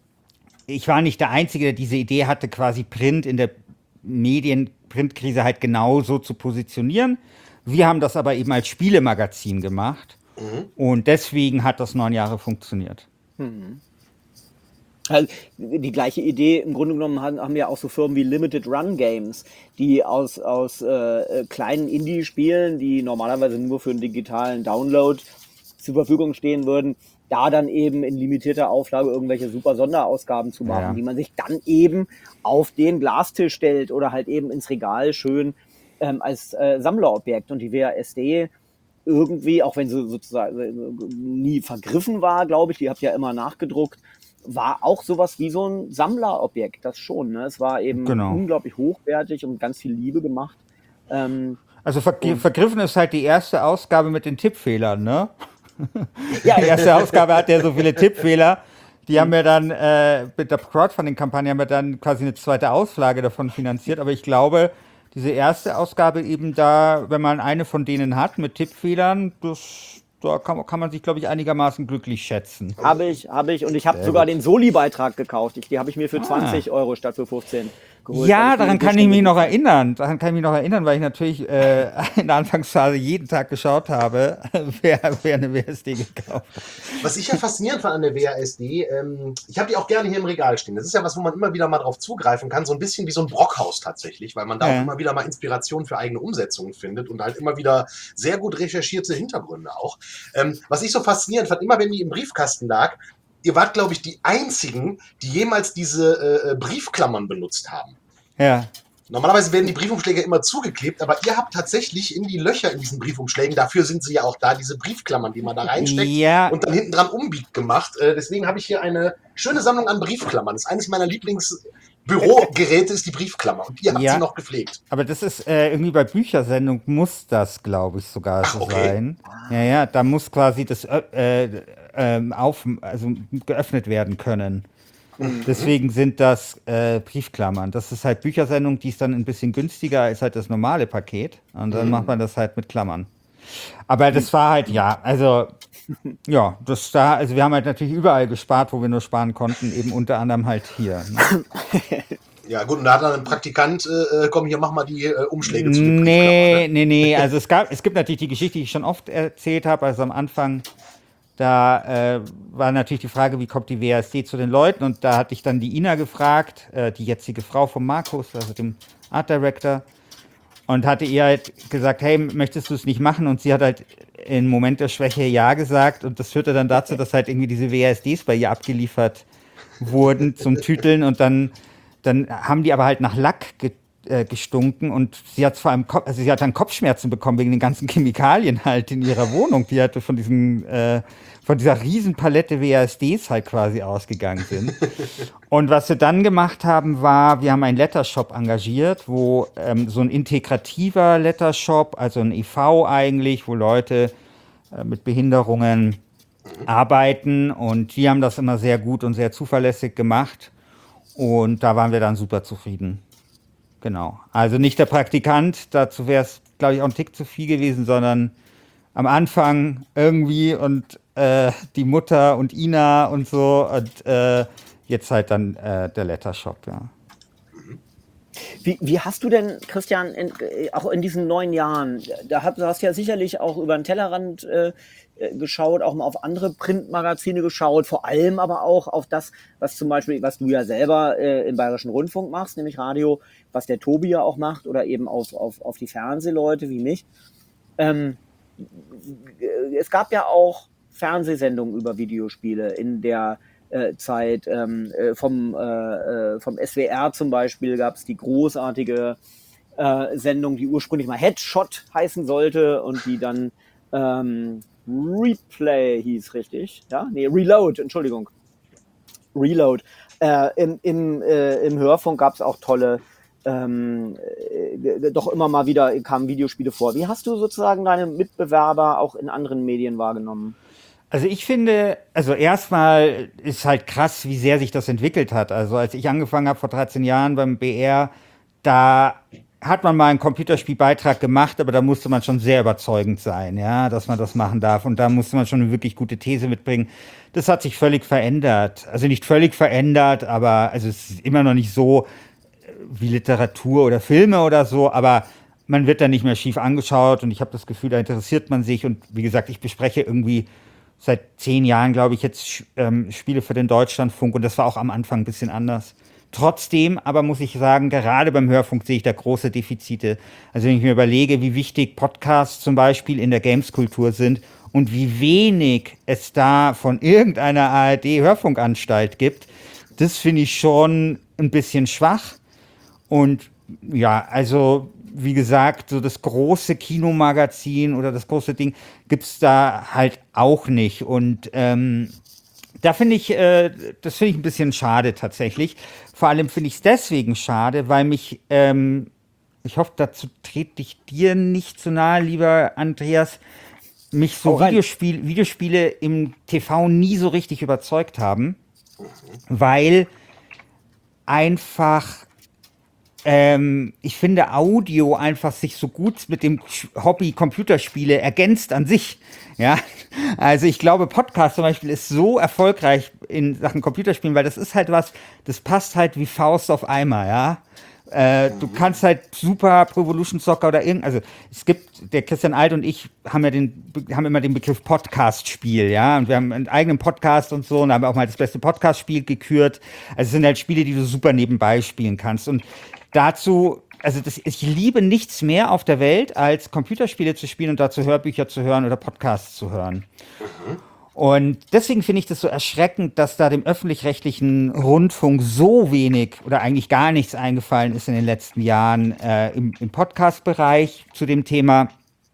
ich war nicht der Einzige, der diese Idee hatte, quasi Print in der Medien-Printkrise halt genau so zu positionieren. Wir haben das aber eben als Spielemagazin gemacht und deswegen hat das neun Jahre funktioniert. Also die gleiche Idee im Grunde genommen haben, haben ja auch so Firmen wie Limited Run Games, die aus, aus äh, äh, kleinen Indie-Spielen, die normalerweise nur für einen digitalen Download zur Verfügung stehen würden, da dann eben in limitierter Auflage irgendwelche super Sonderausgaben zu machen, Ja. die man sich dann eben auf den Glastisch stellt oder halt eben ins Regal schön ähm, als äh, Sammlerobjekt. Und die W A S D irgendwie, auch wenn sie sozusagen äh, nie vergriffen war, glaube ich, die habt ja immer nachgedruckt, war auch sowas wie so ein Sammlerobjekt, das schon. Ne? Es war eben Genau. unglaublich hochwertig und ganz viel Liebe gemacht. Ähm, Also ver vergriffen ist halt die erste Ausgabe mit den Tippfehlern, ne? ja, Die erste Ausgabe hat ja so viele Tippfehler. Die haben wir dann äh, mit der Crowdfunding-Kampagne haben wir dann quasi eine zweite Auslage davon finanziert. Aber ich glaube, diese erste Ausgabe eben da, wenn man eine von denen hat mit Tippfehlern, das, da kann, kann man sich, glaube ich, einigermaßen glücklich schätzen. habe ich, habe ich. Und ich habe Sehr sogar gut. den Soli-Beitrag gekauft. Ich, die habe ich mir für Ah. zwanzig Euro statt für fünfzehn geholt. weil Ja, ich die daran kann Edition ich mich noch geliebt habe. erinnern. Daran kann ich mich noch erinnern, weil ich natürlich äh, in der Anfangsphase jeden Tag geschaut habe, wer, wer eine W S D gekauft hat. Was ich ja faszinierend fand an der W A S D, ähm, ich habe die auch gerne hier im Regal stehen. Das ist ja was, wo man immer wieder mal drauf zugreifen kann, so ein bisschen wie so ein Brockhaus tatsächlich, weil man da Ja. auch immer wieder mal Inspiration für eigene Umsetzungen findet und halt immer wieder sehr gut recherchierte Hintergründe auch. Ähm, was ich so faszinierend fand, immer wenn die im Briefkasten lag, ihr wart, glaube ich, die einzigen, die jemals diese äh, Briefklammern benutzt haben. Ja. Normalerweise werden die Briefumschläge immer zugeklebt, aber ihr habt tatsächlich in die Löcher in diesen Briefumschlägen, dafür sind sie ja auch da, diese Briefklammern, die man da reinsteckt Ja. und dann hinten dran umbiegt gemacht. Äh, deswegen habe ich hier eine schöne Sammlung an Briefklammern. Das ist eines meiner Lieblings Bürogeräte ist die Briefklammer und die hat Ja. sie noch gepflegt. Aber das ist äh, irgendwie bei Büchersendung muss das, glaube ich, sogar Ach, so okay. sein. Ja, ja, da muss quasi das äh, äh, ähm, auf, also geöffnet werden können. Deswegen sind das äh, Briefklammern. Das ist halt Büchersendung, die ist dann ein bisschen günstiger als halt das normale Paket. Und dann macht man das halt mit Klammern. Aber das war halt, ja, also, ja, das da, also wir haben halt natürlich überall gespart, wo wir nur sparen konnten, eben unter anderem halt hier. Ne? Ja, gut, und da hat dann ein Praktikant, äh, komm, hier, mach mal die äh, Umschläge zu den Nee, Briefklammern. Ne? nee, nee. Also es gab, es gibt natürlich die Geschichte, die ich schon oft erzählt habe. Also am Anfang, da äh, war natürlich die Frage, wie kommt die W A S D zu den Leuten? Und da hatte ich dann die Ina gefragt, äh, die jetzige Frau von Markus, also dem Art Director, und hatte ihr halt gesagt, hey, möchtest du es nicht machen? Und sie hat halt im Moment der Schwäche ja gesagt. Und das führte dann dazu, dass halt irgendwie diese W A S Ds bei ihr abgeliefert wurden zum Tüteln. Und dann, dann haben die aber halt nach Lack ge äh, gestunken. Und sie hat vor allem, Kopf, also sie hat dann Kopfschmerzen bekommen wegen den ganzen Chemikalien halt in ihrer Wohnung, die halt von diesen, äh, von dieser Riesenpalette W A S Ds halt quasi ausgegangen sind. Und was wir dann gemacht haben, war, wir haben einen Lettershop engagiert, wo ähm, so ein integrativer Lettershop, also ein E V eigentlich, wo Leute äh, mit Behinderungen arbeiten, und die haben das immer sehr gut und sehr zuverlässig gemacht, und da waren wir dann super zufrieden. Genau. Also nicht der Praktikant, dazu wäre es, glaube ich, auch ein Tick zu viel gewesen, sondern am Anfang irgendwie und äh, die Mutter und Ina und so, und äh, jetzt halt dann äh, der Lettershop, ja. Wie, wie hast du denn, Christian, in, auch in diesen neun Jahren, da hast, du hast ja sicherlich auch über den Tellerrand äh, geschaut, auch mal auf andere Printmagazine geschaut, vor allem aber auch auf das, was zum Beispiel, was du ja selber äh, im Bayerischen Rundfunk machst, nämlich Radio, was der Tobi ja auch macht, oder eben auf, auf, auf die Fernsehleute wie mich. Ähm, es gab ja auch Fernsehsendungen über Videospiele in der äh, Zeit. Ähm, äh, vom, äh, vom S W R zum Beispiel gab es die großartige äh, Sendung, die ursprünglich mal Headshot heißen sollte und die dann ähm, Replay hieß, richtig? Ja? Nee, Reload, Entschuldigung. Reload. Äh, im, im, äh, Im Hörfunk gab es auch tolle Ähm, äh, doch immer mal wieder kamen Videospiele vor. Wie hast du sozusagen deine Mitbewerber auch in anderen Medien wahrgenommen? Also ich finde, also erstmal ist halt krass, wie sehr sich das entwickelt hat. Also als ich angefangen habe vor dreizehn Jahren beim B R, da hat man mal einen Computerspielbeitrag gemacht, aber da musste man schon sehr überzeugend sein, ja, dass man das machen darf. Und da musste man schon eine wirklich gute These mitbringen. Das hat sich völlig verändert. Also nicht völlig verändert, aber also es ist immer noch nicht so wie Literatur oder Filme oder so, aber man wird da nicht mehr schief angeschaut, und ich habe das Gefühl, da interessiert man sich. Und wie gesagt, ich bespreche irgendwie seit zehn Jahren, glaube ich, jetzt ähm, Spiele für den Deutschlandfunk, und das war auch am Anfang ein bisschen anders. Trotzdem aber muss ich sagen, gerade beim Hörfunk sehe ich da große Defizite. Also wenn ich mir überlege, wie wichtig Podcasts zum Beispiel in der Gameskultur sind und wie wenig es da von irgendeiner A R D-Hörfunkanstalt gibt, das finde ich schon ein bisschen schwach. Und ja, also wie gesagt, so das große Kinomagazin oder das große Ding gibt es da halt auch nicht. Und ähm, da finde ich, äh, das finde ich ein bisschen schade tatsächlich. Vor allem finde ich es deswegen schade, weil mich, ähm, ich hoffe, dazu trete ich dir nicht zu nahe, lieber Andreas, mich so Videospiel, Videospiele im T V nie so richtig überzeugt haben, weil einfach Ähm, ich finde Audio einfach sich so gut mit dem Hobby Computerspiele ergänzt an sich. Ja, also ich glaube, Podcast zum Beispiel ist so erfolgreich in Sachen Computerspielen, weil das ist halt was, das passt halt wie Faust auf Eimer, ja. Äh, du kannst halt super Pro Evolution Soccer oder irgend, also es gibt, der Christian Alt und ich haben ja den, haben immer den Begriff Podcast-Spiel, ja, und wir haben einen eigenen Podcast und so, und haben auch mal das beste Podcast-Spiel gekürt. Also es sind halt Spiele, die du super nebenbei spielen kannst, und dazu, also das, ich liebe nichts mehr auf der Welt, als Computerspiele zu spielen und dazu Hörbücher zu hören oder Podcasts zu hören. Mhm. Und deswegen finde ich das so erschreckend, dass da dem öffentlich-rechtlichen Rundfunk so wenig oder eigentlich gar nichts eingefallen ist in den letzten Jahren äh, im, im Podcast-Bereich zu dem Thema.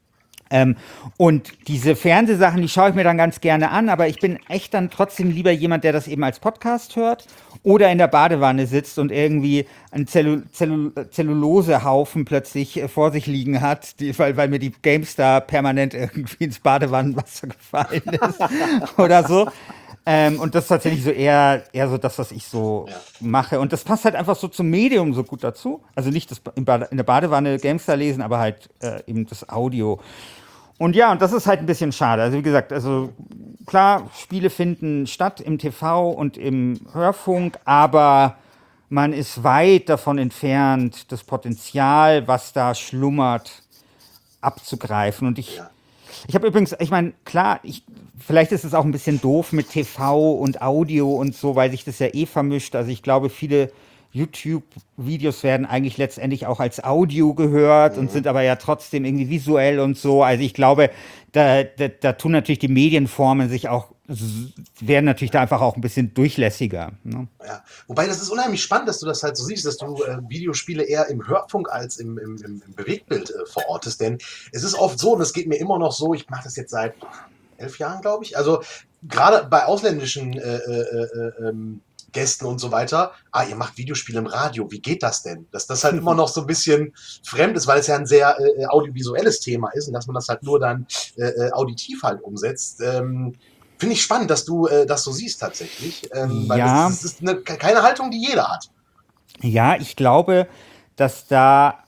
Ähm, und diese Fernsehsachen, die schaue ich mir dann ganz gerne an, aber ich bin echt dann trotzdem lieber jemand, der das eben als Podcast hört oder in der Badewanne sitzt und irgendwie einen Zellu Zellu Zellulosehaufen plötzlich äh, vor sich liegen hat, die, weil, weil mir die GameStar permanent irgendwie ins Badewannenwasser gefallen ist oder so. Ähm, und das ist tatsächlich so eher, eher so das, was ich so Ja. mache. Und das passt halt einfach so zum Medium so gut dazu. Also nicht das in, Bade, in der Badewanne GameStar lesen, aber halt äh, eben das Audio. Und ja, und das ist halt ein bisschen schade. Also wie gesagt, also klar, Spiele finden statt im T V und im Hörfunk, aber man ist weit davon entfernt, das Potenzial, was da schlummert, abzugreifen. Und ich Ja. ich habe übrigens, ich meine, klar, ich, vielleicht ist es auch ein bisschen doof mit T V und Audio und so, weil sich das ja eh vermischt. Also ich glaube, viele YouTube-Videos werden eigentlich letztendlich auch als Audio gehört und sind aber ja trotzdem irgendwie visuell und so. Also ich glaube, da, da, da tun natürlich die Medienformen sich auch, werden natürlich da einfach auch ein bisschen durchlässiger. Ne? Ja. Wobei das ist unheimlich spannend, dass du das halt so siehst, dass du äh, Videospiele eher im Hörfunk als im, im, im, im Bewegtbild äh, verortest. Denn es ist oft so, und das geht mir immer noch so, ich mache das jetzt seit elf Jahren, glaube ich. Also gerade bei ausländischen äh, äh, äh, ähm, Gästen und so weiter, ah, ihr macht Videospiele im Radio, wie geht das denn? Dass das halt immer noch so ein bisschen fremd ist, weil es ja ein sehr äh, audiovisuelles Thema ist und dass man das halt nur dann äh, äh, auditiv halt umsetzt. Ähm, Finde ich spannend, dass du äh, das so siehst tatsächlich, ähm, weil Ja, das, das ist eine, keine Haltung, die jeder hat. ja, ich glaube, dass da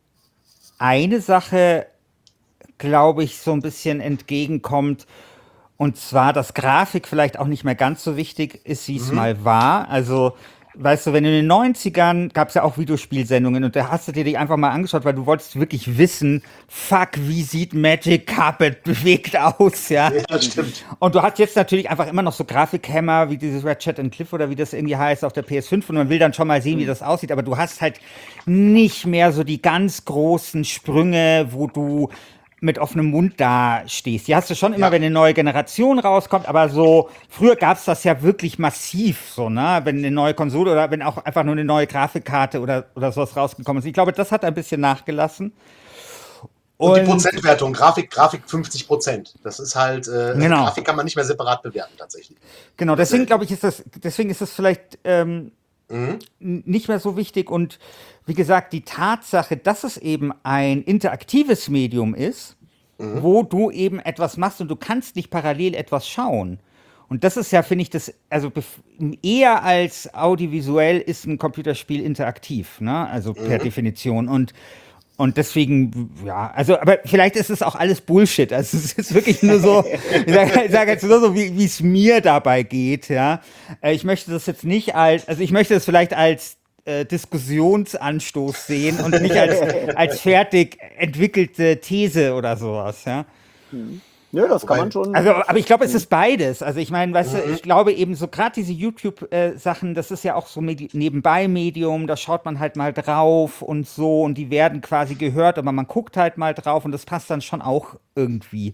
eine Sache, glaube ich, so ein bisschen entgegenkommt. Und zwar, dass Grafik vielleicht auch nicht mehr ganz so wichtig ist, wie es Mhm. mal war. Also, weißt du, wenn in den Neunzigern gab es ja auch Videospielsendungen und da hast du dir die einfach mal angeschaut, weil du wolltest wirklich wissen, fuck, wie sieht Magic Carpet bewegt aus, ja. Ja, das stimmt. Und du hast jetzt natürlich einfach immer noch so Grafikhämmer, wie dieses Ratchet and Cliff oder wie das irgendwie heißt auf der P S fünf und man will dann schon mal sehen, wie das aussieht, aber du hast halt nicht mehr so die ganz großen Sprünge, wo du mit offenem Mund da stehst. Die hast du schon immer, Ja. wenn eine neue Generation rauskommt, aber so, früher gab es das ja wirklich massiv, so, ne? Wenn eine neue Konsole oder wenn auch einfach nur eine neue Grafikkarte oder, oder sowas rausgekommen ist. Ich glaube, das hat ein bisschen nachgelassen. Und, die Prozentwertung, Grafik, Grafik fünfzig Prozent. Das ist halt, äh, also Genau. Grafik kann man nicht mehr separat bewerten tatsächlich. Genau, deswegen glaube ich, ist das, deswegen ist das vielleicht ähm, Mhm. n- nicht mehr so wichtig. Und wie gesagt, die Tatsache, dass es eben ein interaktives Medium ist, wo du eben etwas machst und du kannst nicht parallel etwas schauen. Und das ist ja, finde ich, das, also bef- eher als audiovisuell ist ein Computerspiel interaktiv, ne? Also per Definition. Und und deswegen, ja, also, aber vielleicht ist es auch alles Bullshit. Also es ist wirklich nur so, ich sage ich sag jetzt nur so, wie es mir dabei geht, ja. Äh, Ich möchte das jetzt nicht als, also ich möchte es vielleicht als äh, Diskussionsanstoß sehen und nicht als, als fertig entwickelte These oder sowas, ja. Nö, das kann Wobei- man schon. Also, aber ich glaube, es ist beides. Also ich meine, weißt du, ich glaube eben so gerade diese YouTube-Sachen, das ist ja auch so Medi Nebenbei-Medium, da schaut man halt mal drauf und so und die werden quasi gehört, aber man guckt halt mal drauf und das passt dann schon auch irgendwie.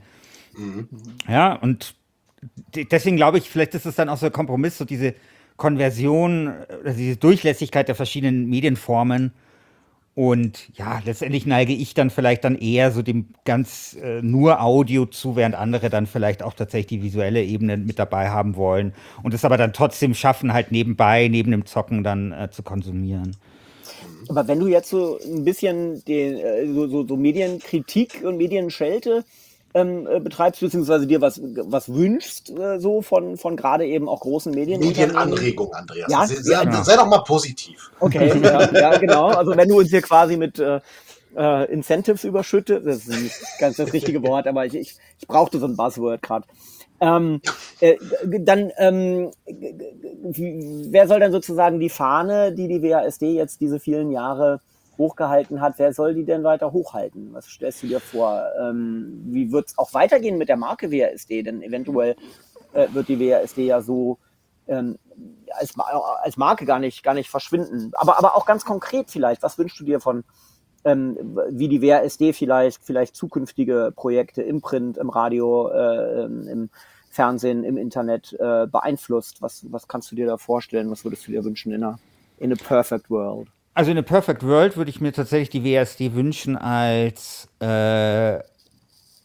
Ja, und de- deswegen glaube ich, vielleicht ist es dann auch so ein Kompromiss, so diese Konversion, äh, diese Durchlässigkeit der verschiedenen Medienformen. Und ja, letztendlich neige ich dann vielleicht dann eher so dem ganz äh, nur Audio zu, während andere dann vielleicht auch tatsächlich die visuelle Ebene mit dabei haben wollen und es aber dann trotzdem schaffen, halt nebenbei, neben dem Zocken dann äh, zu konsumieren. Aber wenn du jetzt so ein bisschen den, äh, so, so, so Medienkritik und Medienschelte ähm, äh, betreibst, beziehungsweise dir was, was wünschst, äh, so von, von gerade eben auch großen Medien. Medienanregung, Andreas. Ja, sei, sei, ja. sei doch mal positiv. Okay, ja, ja, genau. Also wenn du uns hier quasi mit äh, äh, Incentives überschüttest, das ist nicht ganz das richtige Wort, aber ich, ich, ich brauchte so ein Buzzword gerade. Ähm, äh, dann, ähm, wie- wer soll denn sozusagen die Fahne, die die W A S D jetzt diese vielen Jahre hochgehalten hat, wer soll die denn weiter hochhalten? Was stellst du dir vor? Ähm, wie wird es auch weitergehen mit der Marke W A S D? Denn eventuell äh, wird die W A S D ja so ähm, als, als Marke gar nicht, gar nicht verschwinden. Aber, aber auch ganz konkret vielleicht, was wünschst du dir von, ähm, wie die W A S D vielleicht, vielleicht zukünftige Projekte im Print, im Radio, äh, im Fernsehen, im Internet äh, beeinflusst? Was, was kannst du dir da vorstellen? Was würdest du dir wünschen in einer in a perfect world? Also in a perfect world würde ich mir tatsächlich die W A S D wünschen als äh,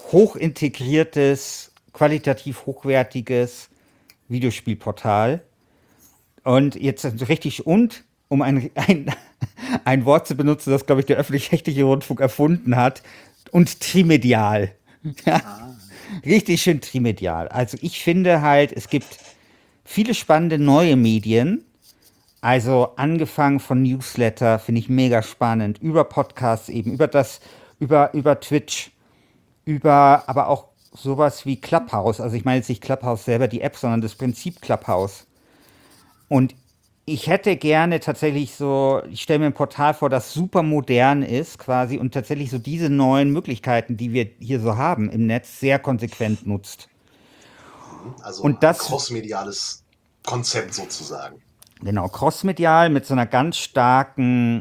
hochintegriertes, qualitativ hochwertiges Videospielportal. Und jetzt richtig und, um ein, ein, ein Wort zu benutzen, das, glaube ich, der öffentlich-rechtliche Rundfunk erfunden hat, und trimedial. Ja, Ah. richtig schön trimedial. Also ich finde halt, es gibt viele spannende neue Medien. Also angefangen von Newsletter, finde ich mega spannend, über Podcasts eben, über das, über, über Twitch, über aber auch sowas wie Clubhouse. Also ich meine jetzt nicht Clubhouse selber, die App, sondern das Prinzip Clubhouse. Und ich hätte gerne tatsächlich so, ich stelle mir ein Portal vor, das super modern ist quasi und tatsächlich so diese neuen Möglichkeiten, die wir hier so haben im Netz, sehr konsequent nutzt. Also Und ein das, crossmediales Konzept sozusagen. genau, crossmedial mit so einer ganz starken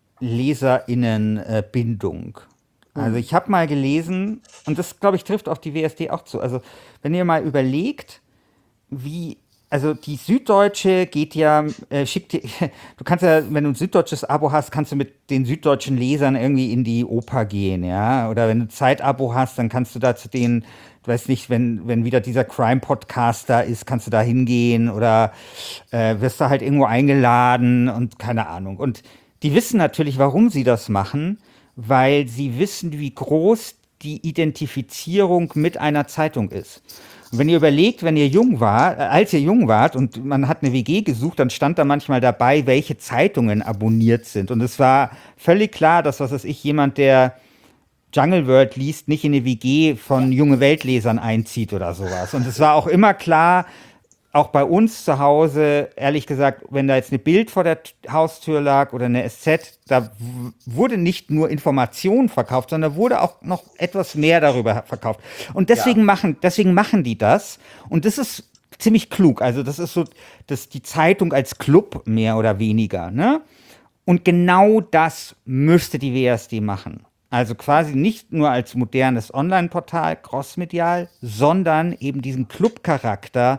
LeserInnen-Bindung. Also ich habe mal gelesen, und das, glaube ich, trifft auf die W S D auch zu. Also wenn ihr mal überlegt, wie, also die Süddeutsche geht ja, äh, schickt dir, du kannst ja, wenn du ein süddeutsches Abo hast, kannst du mit den süddeutschen Lesern irgendwie in die Oper gehen, ja. Oder wenn du ein Zeit-Abo hast, dann kannst du da zu denen, du weißt nicht, wenn, wenn wieder dieser Crime-Podcast da ist, kannst du da hingehen oder äh, wirst da halt irgendwo eingeladen und keine Ahnung. Und die wissen natürlich, warum sie das machen, weil sie wissen, wie groß die Identifizierung mit einer Zeitung ist. Und wenn ihr überlegt, wenn ihr jung war, äh, als ihr jung wart und man hat eine W G gesucht, dann stand da manchmal dabei, welche Zeitungen abonniert sind. Und es war völlig klar, dass, was weiß ich, jemand, der Jungle World liest, nicht in eine W G von junge Weltlesern einzieht oder sowas. Und es war auch immer klar, auch bei uns zu Hause, ehrlich gesagt, wenn da jetzt eine Bild vor der T- Haustür lag oder eine S Z, da w- wurde nicht nur Information verkauft, sondern wurde auch noch etwas mehr darüber verkauft. Und deswegen Ja. machen, deswegen machen die das. Und das ist ziemlich klug. Also das ist so, das die Zeitung als Club mehr oder weniger, ne? Und genau das müsste die W S D machen. Also quasi nicht nur als modernes Online-Portal, crossmedial, sondern eben diesen Club-Charakter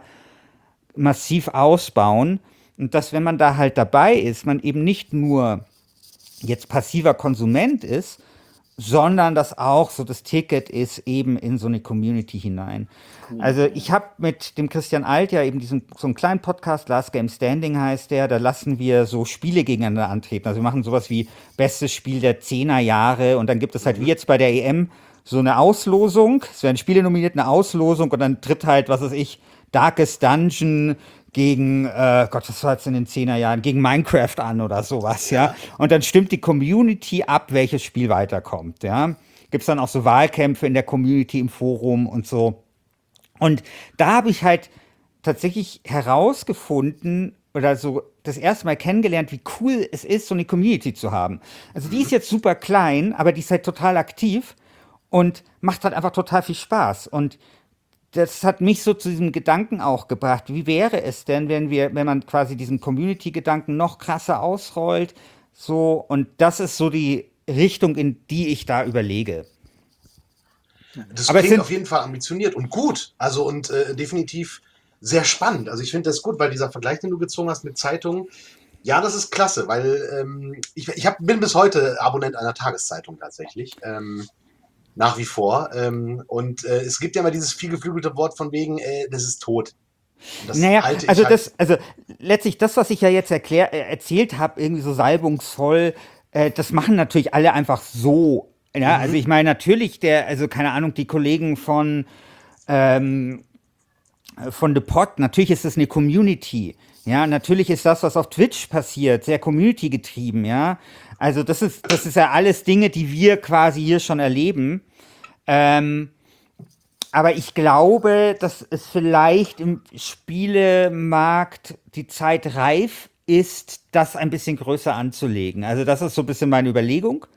massiv ausbauen. Und dass, wenn man da halt dabei ist, man eben nicht nur jetzt passiver Konsument ist, sondern dass auch so das Ticket ist eben in so eine Community hinein. Also ich habe mit dem Christian Alt ja eben diesen so einen kleinen Podcast, Last Game Standing heißt der, da lassen wir so Spiele gegeneinander antreten. Also wir machen sowas wie bestes Spiel der zehner Jahre und dann gibt es halt wie jetzt bei der E M so eine Auslosung, es werden Spiele nominiert, eine Auslosung und dann tritt halt, was weiß ich, Darkest Dungeon gegen, äh, Gott, was war jetzt in den zehner Jahren, gegen Minecraft an oder sowas, ja. Und dann stimmt die Community ab, welches Spiel weiterkommt, ja. Gibt es dann auch so Wahlkämpfe in der Community im Forum und so. Und da habe ich halt tatsächlich herausgefunden oder so das erste Mal kennengelernt, wie cool es ist, so eine Community zu haben. Also die ist jetzt super klein, aber die ist halt total aktiv und macht halt einfach total viel Spaß. Und das hat mich so zu diesem Gedanken auch gebracht. Wie wäre es denn, wenn wir, wenn man quasi diesen Community-Gedanken noch krasser ausrollt? So, und das ist so die Richtung, in die ich da überlege. Das Aber es klingt sind- auf jeden Fall ambitioniert und gut. Also und äh, definitiv sehr spannend. Also ich finde das gut, weil dieser Vergleich, den du gezogen hast mit Zeitungen, ja, das ist klasse, weil ähm, ich, ich hab, bin bis heute Abonnent einer Tageszeitung tatsächlich. Ähm, nach wie vor. Ähm, und äh, es gibt ja immer dieses vielgeflügelte Wort von wegen, äh, das ist tot. Und das Naja, halte ich also halt, das, also letztlich das, was ich ja jetzt erklär, äh, erzählt habe, irgendwie so salbungsvoll, äh, das machen natürlich alle einfach so. Ja, also ich meine natürlich der, also keine Ahnung, die Kollegen von ähm, von The Pod, natürlich ist das eine Community. Ja, natürlich ist das, was auf Twitch passiert, sehr Community getrieben, ja. Also das ist, das ist ja alles Dinge, die wir quasi hier schon erleben. Ähm, aber ich glaube, dass es vielleicht im Spielemarkt die Zeit reif ist, das ein bisschen größer anzulegen. Also das ist so ein bisschen meine Überlegung.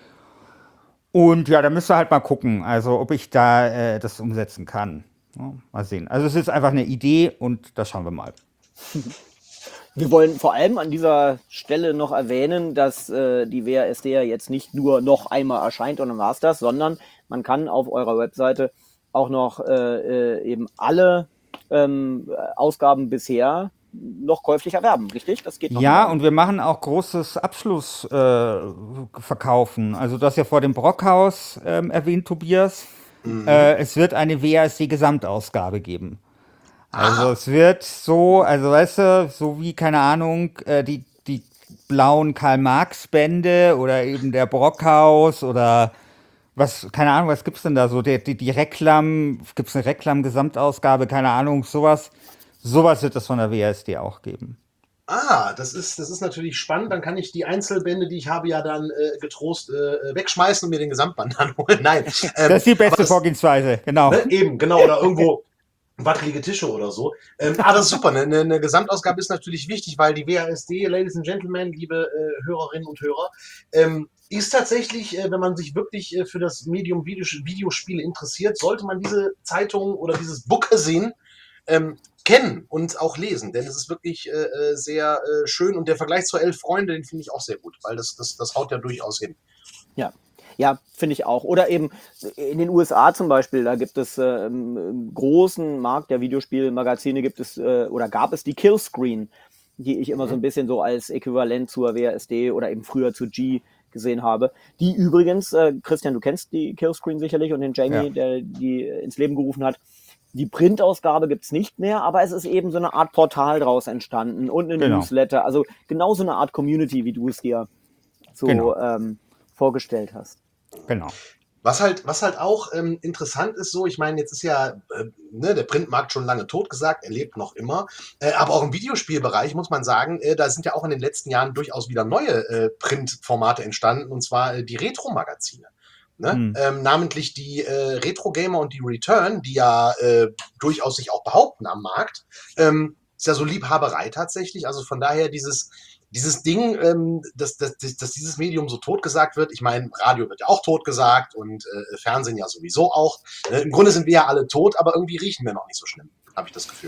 Und ja, da müsst ihr halt mal gucken, also ob ich da äh, das umsetzen kann. Ja, mal sehen. Also es ist einfach eine Idee und da schauen wir mal. Wir wollen vor allem an dieser Stelle noch erwähnen, dass äh, die W A S D ja jetzt nicht nur noch einmal erscheint und dann war's das, sondern man kann auf eurer Webseite auch noch äh, äh, eben alle ähm, Ausgaben bisher noch käuflich erwerben, richtig? Das geht noch Ja, mal. und wir machen auch großes Abschlussverkaufen. Äh, verkaufen. Also du hast ja vor dem Brockhaus ähm, erwähnt, Tobias. Mhm. Äh, es wird eine W A S D-Gesamtausgabe geben. Also Ah, es wird so, also weißt du, so wie, keine Ahnung, äh, die, die blauen Karl-Marx-Bände oder eben der Brockhaus oder was, keine Ahnung, was gibt's denn da so? Die, die, die Reklam, gibt's eine Reklam-Gesamtausgabe, keine Ahnung, sowas. Sowas wird es von der W A S D auch geben. ah, das ist, das ist natürlich spannend. Dann kann ich die Einzelbände, die ich habe, ja dann äh, getrost äh, wegschmeißen und mir den Gesamtband dann holen. Nein, Das ähm, ist die aber beste das, Vorgehensweise, genau. ne, eben, genau, oder irgendwo wackelige Tische oder so. Ähm, ah, das ist super. Eine, eine Gesamtausgabe ist natürlich wichtig, weil die W A S D, Ladies and Gentlemen, liebe äh, Hörerinnen und Hörer, ähm, ist tatsächlich, äh, wenn man sich wirklich äh, für das Medium Videos Videospiele interessiert, sollte man diese Zeitung oder dieses Bookazine ähm, kennen und auch lesen, denn es ist wirklich äh, äh, sehr äh, schön und der Vergleich zu Elf Freunde, den finde ich auch sehr gut, weil das, das, das haut ja durchaus hin. Ja, ja, finde ich auch. Oder eben in den U S A zum Beispiel, da gibt es äh, im großen Markt der Videospielmagazine gibt es äh, oder gab es die Killscreen, die ich immer so Mhm. ein bisschen so als Äquivalent zur W A S D oder eben früher zu G gesehen habe. Die übrigens, äh, Christian, du kennst die Killscreen sicherlich und den Ja, Jamie, der die ins Leben gerufen hat. Die Printausgabe gibt's nicht mehr, aber es ist eben so eine Art Portal draus entstanden und eine genau, Newsletter. Also genau so eine Art Community, wie du es dir so genau, ähm, vorgestellt hast. genau. Was halt, was halt auch ähm, interessant ist, so, ich meine, jetzt ist ja äh, ne, der Printmarkt schon lange tot gesagt, er lebt noch immer. Äh, aber auch im Videospielbereich muss man sagen, äh, da sind ja auch in den letzten Jahren durchaus wieder neue äh, Printformate entstanden, und zwar äh, die Retro-Magazine. Ne? Hm. Ähm, namentlich die äh, Retro Gamer und die Return, die ja äh, durchaus sich auch behaupten am Markt. Ähm, ist ja so Liebhaberei tatsächlich. Also von daher dieses, dieses Ding, ähm, dass, dass, dass dieses Medium so totgesagt wird. Ich meine, Radio wird ja auch totgesagt und äh, Fernsehen ja sowieso auch. Äh, Im Grunde sind wir ja alle tot, aber irgendwie riechen wir noch nicht so schlimm, habe ich das Gefühl.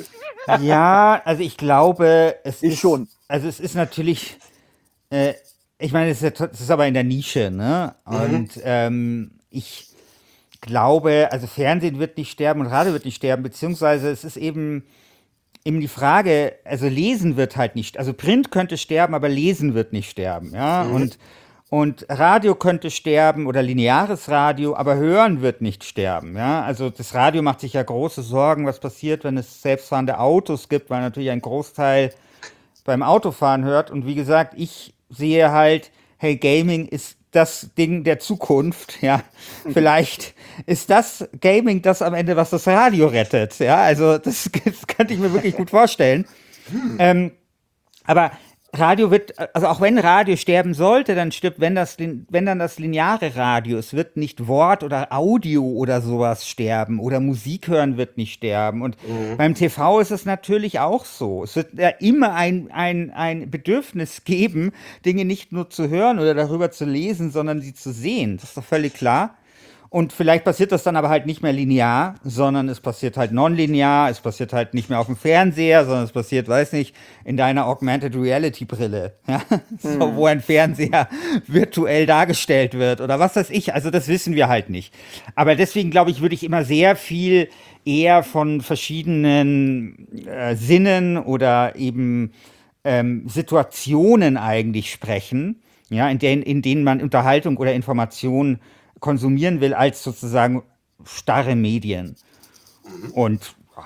Ja, also ich glaube, es Ich ist, schon. also es ist natürlich, äh, ich meine, es ist, ja, es ist aber in der Nische, ne? Mhm. Und ähm, ich glaube, also Fernsehen wird nicht sterben und Radio wird nicht sterben, beziehungsweise es ist eben eben die Frage, also lesen wird halt nicht, also Print könnte sterben, aber lesen wird nicht sterben, ja, Mhm. und und Radio könnte sterben oder lineares Radio, aber hören wird nicht sterben, ja. Also das Radio macht sich ja große Sorgen, was passiert, wenn es selbstfahrende Autos gibt, weil natürlich ein Großteil beim Autofahren hört. Und wie gesagt, ich sehe halt, hey, Gaming ist das Ding der Zukunft, ja. Vielleicht ist das Gaming das am Ende, was das Radio rettet, ja. Also das, das könnte ich mir wirklich gut vorstellen. Ähm, aber Radio wird, also auch wenn Radio sterben sollte, dann stirbt, wenn das, wenn dann das lineare Radio, es wird nicht Wort oder Audio oder sowas sterben oder Musik hören wird nicht sterben. Und Mhm. beim T V ist es natürlich auch so. Es wird ja immer ein, ein, ein Bedürfnis geben, Dinge nicht nur zu hören oder darüber zu lesen, sondern sie zu sehen. Das ist doch völlig klar. Und vielleicht passiert das dann aber halt nicht mehr linear, sondern es passiert halt nonlinear, es passiert halt nicht mehr auf dem Fernseher, sondern es passiert, weiß nicht, in deiner Augmented Reality Brille, ja? So, wo Hm. ein Fernseher virtuell dargestellt wird oder was weiß ich. Also das wissen wir halt nicht. Aber deswegen glaube ich, würde ich immer sehr viel eher von verschiedenen äh, Sinnen oder eben ähm, Situationen eigentlich sprechen, ja, in denen, in denen man Unterhaltung oder Information konsumieren will, als sozusagen starre Medien. Mhm. Und ja,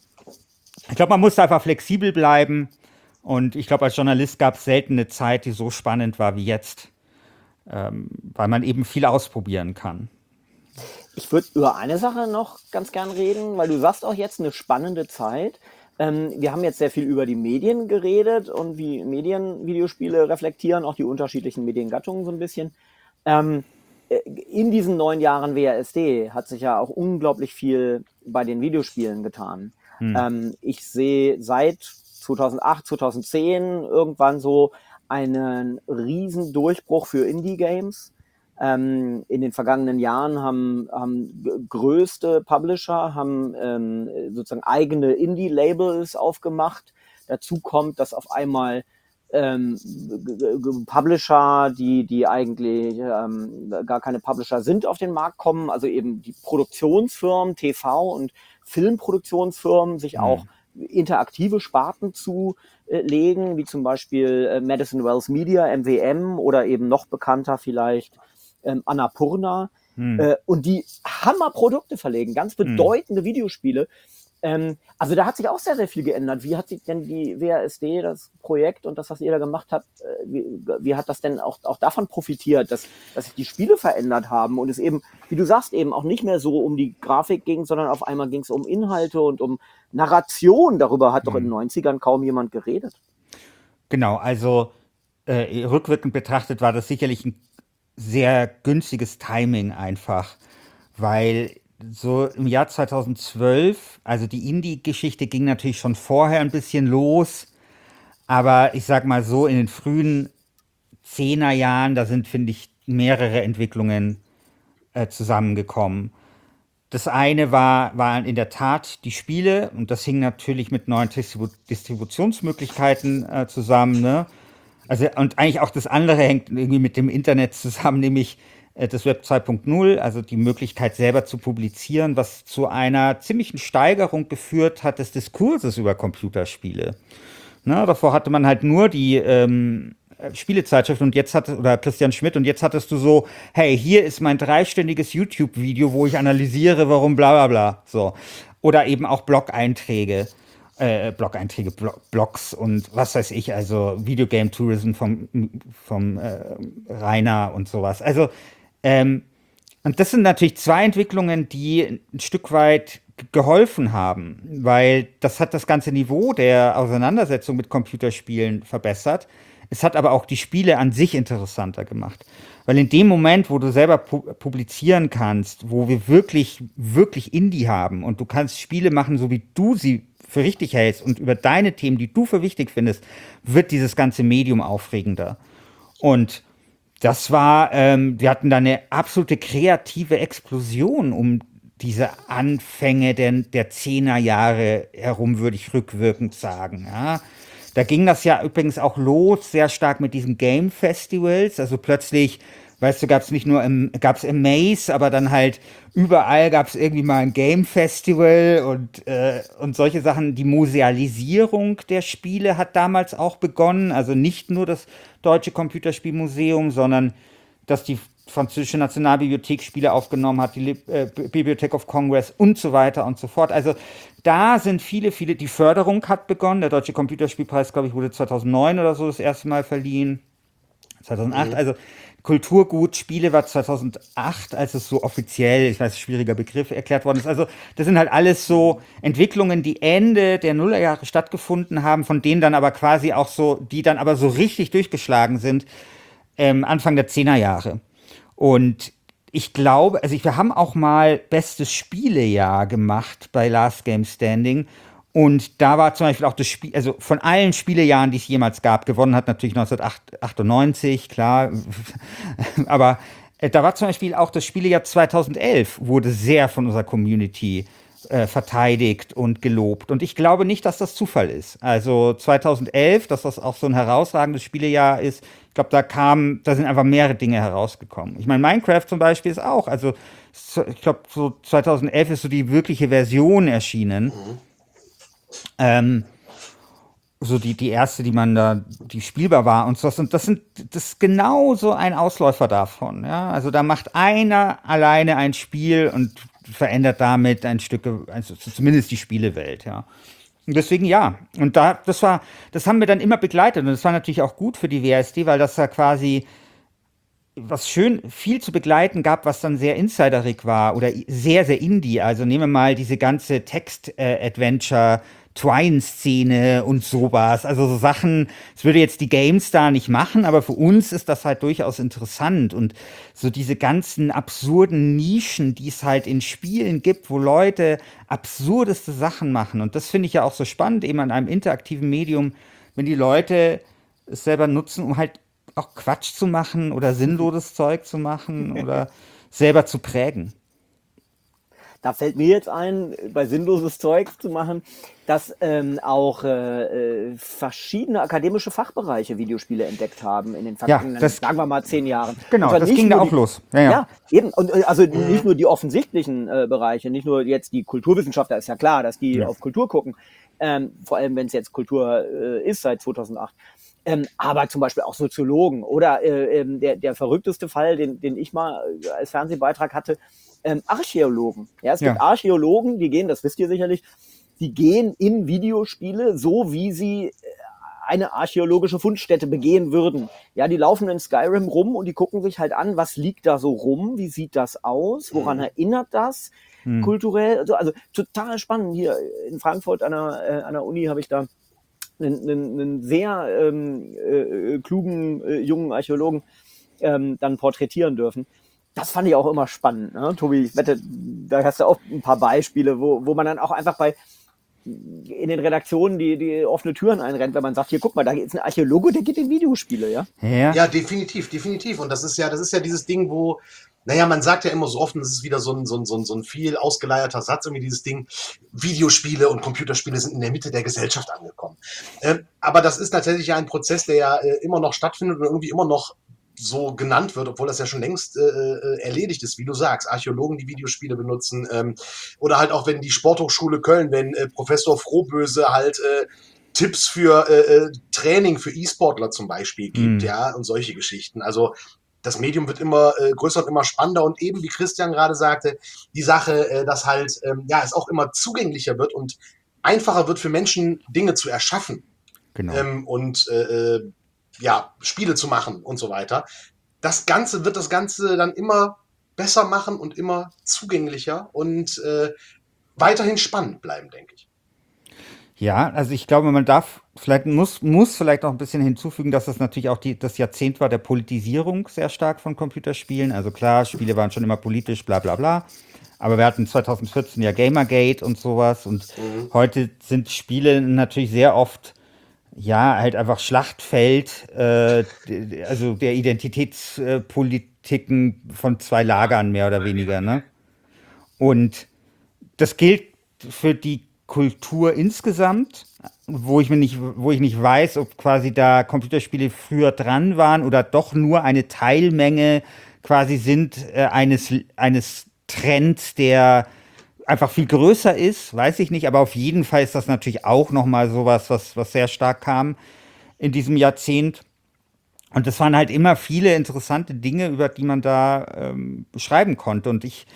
ich glaube, man muss einfach flexibel bleiben. Und ich glaube, als Journalist gab es selten eine Zeit, die so spannend war wie jetzt, ähm, weil man eben viel ausprobieren kann. Ich würde über eine Sache noch ganz gern reden, weil du sagst auch jetzt eine spannende Zeit. Ähm, wir haben jetzt sehr viel über die Medien geredet und wie Medien Videospiele reflektieren, auch die unterschiedlichen Mediengattungen so ein bisschen. Ähm, äh, in diesen neun Jahren W A S D hat sich ja auch unglaublich viel bei den Videospielen getan. Hm. Ähm, ich sehe seit zweitausendacht, zweitausendzehn irgendwann so einen riesen Durchbruch für Indie-Games. Ähm, in den vergangenen Jahren haben, haben g- größte Publisher haben ähm, sozusagen eigene Indie-Labels aufgemacht. Dazu kommt, dass auf einmal ähm, g- g- Publisher, die, die eigentlich ähm, gar keine Publisher sind, auf den Markt kommen, also eben die Produktionsfirmen, T V- und Filmproduktionsfirmen sich auch Hm. interaktive Sparten zulegen, wie zum Beispiel äh, Madison Wells Media, M W M, oder eben noch bekannter vielleicht ähm, Annapurna, Hm. äh, und die Hammerprodukte verlegen, ganz bedeutende hm. Videospiele. Ähm, also da hat sich auch sehr, sehr viel geändert. Wie hat sich denn die W A S D, das Projekt und das, was ihr da gemacht habt, äh, wie, wie hat das denn auch, auch davon profitiert, dass, dass sich die Spiele verändert haben und es eben, wie du sagst, eben auch nicht mehr so um die Grafik ging, sondern auf einmal ging es um Inhalte und um Narration. Darüber hat hm. doch in den neunzigern kaum jemand geredet. Genau, also äh, rückwirkend betrachtet war das sicherlich ein sehr günstiges Timing einfach, weil so im Jahr zweitausendzwölf, also die Indie-Geschichte ging natürlich schon vorher ein bisschen los, aber ich sag mal so, in den frühen Zehnerjahren, da sind, finde ich, mehrere Entwicklungen äh, zusammengekommen. Das eine war, waren in der Tat die Spiele und das hing natürlich mit neuen Distribu- Distributionsmöglichkeiten äh, zusammen, ne? Also, und eigentlich auch das andere hängt irgendwie mit dem Internet zusammen, nämlich äh, das Web zwei Punkt null, also die Möglichkeit selber zu publizieren, was zu einer ziemlichen Steigerung geführt hat des Diskurses über Computerspiele. Na, davor hatte man halt nur die ähm, Spielezeitschrift und jetzt hatte, oder Christian Schmidt, und jetzt hattest du so, hey, hier ist mein dreistündiges YouTube-Video, wo ich analysiere, warum bla bla bla. So. Oder eben auch Blog-Einträge. Äh, Blog-Einträge, Blog, Blogs und was weiß ich, also Videogame Tourism vom, vom äh, Rainer und sowas. Also, ähm, und das sind natürlich zwei Entwicklungen, die ein Stück weit geholfen haben, weil das hat das ganze Niveau der Auseinandersetzung mit Computerspielen verbessert. Es hat aber auch die Spiele an sich interessanter gemacht. Weil in dem Moment, wo du selber pu- publizieren kannst, wo wir wirklich, wirklich Indie haben und du kannst Spiele machen, so wie du sie für richtig hältst und über deine Themen, die du für wichtig findest, wird dieses ganze Medium aufregender. Und das war, ähm, wir hatten da eine absolute kreative Explosion um diese Anfänge der, der Zehnerjahre herum, würde ich rückwirkend sagen. Ja. Da ging das ja übrigens auch los, sehr stark mit diesen Game Festivals. Also plötzlich, weißt du, gab es nicht nur im, gab's im Maze, aber dann halt überall gab es irgendwie mal ein Game Festival und, äh, und solche Sachen. Die Musealisierung der Spiele hat damals auch begonnen. Also nicht nur das Deutsche Computerspielmuseum, sondern dass die französische Nationalbibliothek Spiele aufgenommen hat, die äh, Bibliothek of Congress und so weiter und so fort. Also da sind viele, viele, die Förderung hat begonnen. Der Deutsche Computerspielpreis, glaube ich, wurde zweitausendneun oder so das erste Mal verliehen. zweitausendacht, mhm. Also Kulturgut, Spiele war zweitausendacht, als es so offiziell, ich weiß, schwieriger Begriff, erklärt worden ist. Also das sind halt alles so Entwicklungen, die Ende der Nullerjahre stattgefunden haben, von denen dann aber quasi auch so, die dann aber so richtig durchgeschlagen sind, ähm, Anfang der Zehnerjahre. Und ich glaube, also ich, wir haben auch mal bestes Spielejahr gemacht bei Last Game Standing. Und da war zum Beispiel auch das Spiel, also von allen Spielejahren, die es jemals gab, gewonnen hat natürlich neunzehnhundertachtundneunzig, klar. Aber äh, da war zum Beispiel auch das Spielejahr zweitausendelf, wurde sehr von unserer Community äh, verteidigt und gelobt. Und ich glaube nicht, dass das Zufall ist. Also zweitausendelf, dass das auch so ein herausragendes Spielejahr ist. Ich glaube, da kam, da sind einfach mehrere Dinge herausgekommen. Ich meine, Minecraft zum Beispiel ist auch, also ich glaube, so zweitausendelf ist so die wirkliche Version erschienen. Mhm. Ähm, so die, die erste, die man da, die spielbar war und so. Und das sind, das ist genau so ein Ausläufer davon, ja. Also da macht einer alleine ein Spiel und verändert damit ein Stück, also zumindest die Spielewelt, ja. Und deswegen ja. Und da, das war, das haben wir dann immer begleitet und das war natürlich auch gut für die W A S D, weil das ja quasi was schön viel zu begleiten gab, was dann sehr insiderig war oder sehr, sehr indie. Also nehmen wir mal diese ganze Text-Adventure- Twine-Szene und sowas. Also so Sachen, das würde jetzt die GameStar nicht machen, aber für uns ist das halt durchaus interessant. Und so diese ganzen absurden Nischen, die es halt in Spielen gibt, wo Leute absurdeste Sachen machen. Und das finde ich ja auch so spannend, eben an einem interaktiven Medium, wenn die Leute es selber nutzen, um halt auch Quatsch zu machen oder sinnloses Zeug zu machen oder selber zu prägen. Da fällt mir jetzt ein, bei sinnloses Zeug zu machen, dass ähm, auch äh, verschiedene akademische Fachbereiche Videospiele entdeckt haben in den vergangenen, ja, das, sagen wir mal, zehn Jahren. Genau, das ging da auch die, los. Ja, ja. ja, eben. Und also nicht nur die offensichtlichen äh, Bereiche, nicht nur jetzt die Kulturwissenschaftler, ist ja klar, dass die ja. auf Kultur gucken, ähm, vor allem wenn es jetzt Kultur äh, ist seit zweitausendacht. ähm, aber zum Beispiel auch Soziologen oder äh, ähm, der, der verrückteste Fall, den, den ich mal äh, als Fernsehbeitrag hatte, ähm, Archäologen. Ja, es gibt Ja. Archäologen, die gehen, das wisst ihr sicherlich, die gehen in Videospiele so, wie sie äh, eine archäologische Fundstätte begehen würden. Ja, die laufen in Skyrim rum und die gucken sich halt an, was liegt da so rum, wie sieht das aus, woran Mhm. erinnert das Hm. kulturell, also, also total spannend. Hier in Frankfurt an der, äh, an der Uni habe ich da einen, einen, einen sehr ähm, äh, klugen äh, jungen Archäologen ähm, dann porträtieren dürfen. Das fand ich auch immer spannend, ne? Tobi, ich wette, da hast du auch ein paar Beispiele, wo, wo man dann auch einfach bei in den Redaktionen die, die offene Türen einrennt, wenn man sagt, hier guck mal, da ist ein Archäologe, der geht in Videospiele, ja? Ja. Ja, definitiv, definitiv. Und das ist ja, das ist ja dieses Ding, wo, naja, man sagt ja immer so oft, und das ist wieder so ein, so ein, so ein, so ein viel ausgeleierter Satz, irgendwie dieses Ding, Videospiele und Computerspiele sind in der Mitte der Gesellschaft angekommen. Ähm, aber das ist tatsächlich ja ein Prozess, der ja äh, immer noch stattfindet und irgendwie immer noch so genannt wird, obwohl das ja schon längst äh, äh, erledigt ist, wie du sagst. Archäologen, die Videospiele benutzen, ähm, oder halt auch, wenn die Sporthochschule Köln, wenn äh, Professor Frohböse halt äh, Tipps für äh, äh, Training für E-Sportler zum Beispiel gibt, Hm. ja, und solche Geschichten. Also das Medium wird immer äh, größer und immer spannender und eben, wie Christian gerade sagte, die Sache, äh, dass halt, ähm, ja, es auch immer zugänglicher wird und einfacher wird für Menschen, Dinge zu erschaffen Genau. ähm, und äh, äh, ja, Spiele zu machen und so weiter. Das Ganze wird das Ganze dann immer besser machen und immer zugänglicher und äh, weiterhin spannend bleiben, denke ich. Ja, also ich glaube, man darf vielleicht muss, muss vielleicht auch ein bisschen hinzufügen, dass das natürlich auch die, das Jahrzehnt war der Politisierung sehr stark von Computerspielen. Also klar, Spiele waren schon immer politisch, bla bla bla. Aber wir hatten zwanzig vierzehn ja Gamergate und sowas. Und Mhm. heute sind Spiele natürlich sehr oft, ja, halt einfach Schlachtfeld, äh, d- also der Identitätspolitiken von zwei Lagern mehr oder weniger, ne? Und das gilt für die Kultur insgesamt, wo ich mir nicht, wo ich nicht weiß, ob quasi da Computerspiele früher dran waren oder doch nur eine Teilmenge quasi sind äh, eines, eines Trends, der einfach viel größer ist, weiß ich nicht, aber auf jeden Fall ist das natürlich auch nochmal sowas, was, was sehr stark kam in diesem Jahrzehnt. Und das waren halt immer viele interessante Dinge, über die man da ähm, beschreiben konnte. Und ich,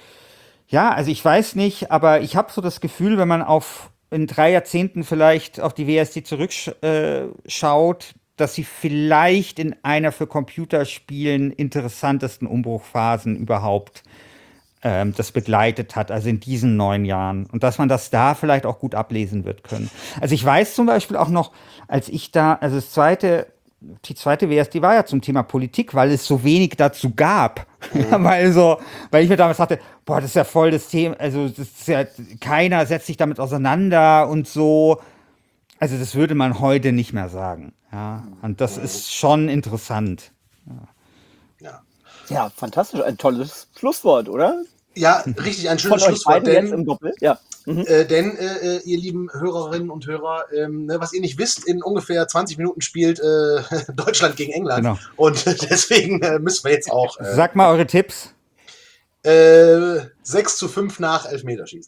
ja, also ich weiß nicht, aber ich habe so das Gefühl, wenn man auf in drei Jahrzehnten vielleicht auf die W S D zurückschaut, äh, schaut, dass sie vielleicht in einer für Computerspielen interessantesten Umbruchphasen überhaupt ähm, das begleitet hat, also in diesen neun Jahren. Und dass man das da vielleicht auch gut ablesen wird können. Also ich weiß zum Beispiel auch noch, als ich da, also das zweite, die zweite W S D war ja zum Thema Politik, weil es so wenig dazu gab. Ja, weil so, weil ich mir damals dachte, boah, das ist ja voll das Thema, also das ist ja, keiner setzt sich damit auseinander und so. Also das würde man heute nicht mehr sagen. Ja, und das ist schon interessant. Ja. Ja, fantastisch, ein tolles Schlusswort, oder? Ja, richtig, ein schönes Von euch Schlusswort, beiden jetzt denn im Doppel, ja. Mhm. Äh, denn, äh, ihr lieben Hörerinnen und Hörer, ähm, ne, was ihr nicht wisst, in ungefähr zwanzig Minuten spielt äh, Deutschland gegen England. Genau. Und deswegen äh, müssen wir jetzt auch äh, Sag mal eure Tipps. äh, sechs zu fünf nach Elfmeterschießen.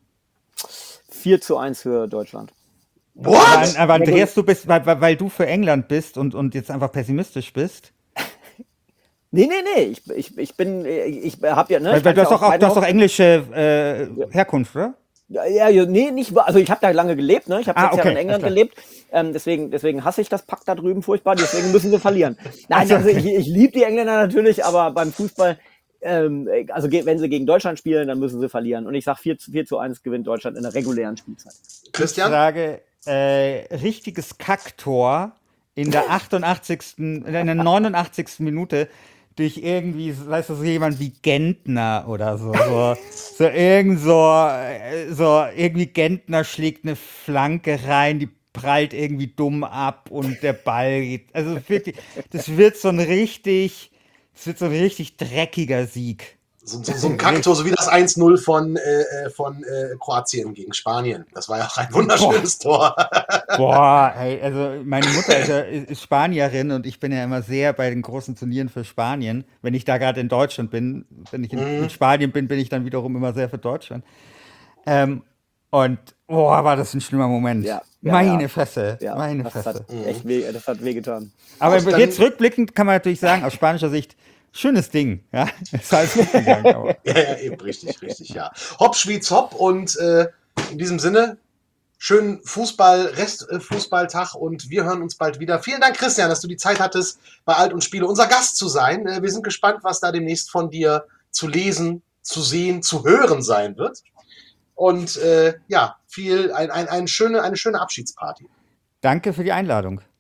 vier zu eins für Deutschland. Aber, What? aber Andreas, du bist, weil, weil weil du für England bist und, und jetzt einfach pessimistisch bist. Nee, nee, nee, ich, ich, ich bin, ich habe ja, ne, Weil, ich weil du kann's hast ja doch auch, du hast beiden doch englische äh, Herkunft, oder? Ja, ja, ja, nee, nicht, also ich habe da lange gelebt, ne? Ich habe Ah, sechs Jahre in okay, England alles gelebt, ähm, deswegen, deswegen hasse ich das Pack da drüben furchtbar, deswegen müssen sie verlieren. Nein, Ach so, also ich, okay. ich liebe die Engländer natürlich, aber beim Fußball, ähm, also ge- wenn sie gegen Deutschland spielen, dann müssen sie verlieren. Und ich sag vier zu eins gewinnt Deutschland in der regulären Spielzeit. Ich Christian? sage, äh, richtiges Kacktor in der achtundachtzigsten, in der neunundachtzigsten Minute durch irgendwie, weißt du, so jemand wie Gentner oder so. So, so irgend so, äh, so, irgendwie Gentner schlägt eine Flanke rein, die prallt irgendwie dumm ab und der Ball geht. Also wirklich, das wird so ein richtig, das wird so ein richtig dreckiger Sieg. So, so, so ein Kaktor, so wie das eins null von, äh, von äh, Kroatien gegen Spanien. Das war ja auch ein wunderschönes Tor. Boah, ey, also meine Mutter ist, ja, ist Spanierin und ich bin ja immer sehr bei den großen Turnieren für Spanien. Wenn ich da gerade in Deutschland bin, wenn ich in, in Mhm. Spanien bin, bin ich dann wiederum immer sehr für Deutschland. Ähm, und Boah, war das ein schlimmer Moment. Ja, ja, meine ja. Fresse, Ja, meine das Fresse. hat echt weh, das hat wehgetan. Aber Auch dann- jetzt rückblickend kann man natürlich sagen, aus spanischer Sicht, schönes Ding. Ja, ist alles gut gegangen. Aber. Ja, ja, eben, richtig, richtig, ja. Hopp, Schwyz, hopp und äh, in diesem Sinne, schönen Fußball, Restfußballtag und wir hören uns bald wieder. Vielen Dank, Christian, dass du die Zeit hattest, bei Alt und Spiele unser Gast zu sein. Äh, wir sind gespannt, was da demnächst von dir zu lesen, zu sehen, zu hören sein wird. Und äh, ja, viel, ein, ein, ein schöne, eine schöne Abschiedsparty. Danke für die Einladung.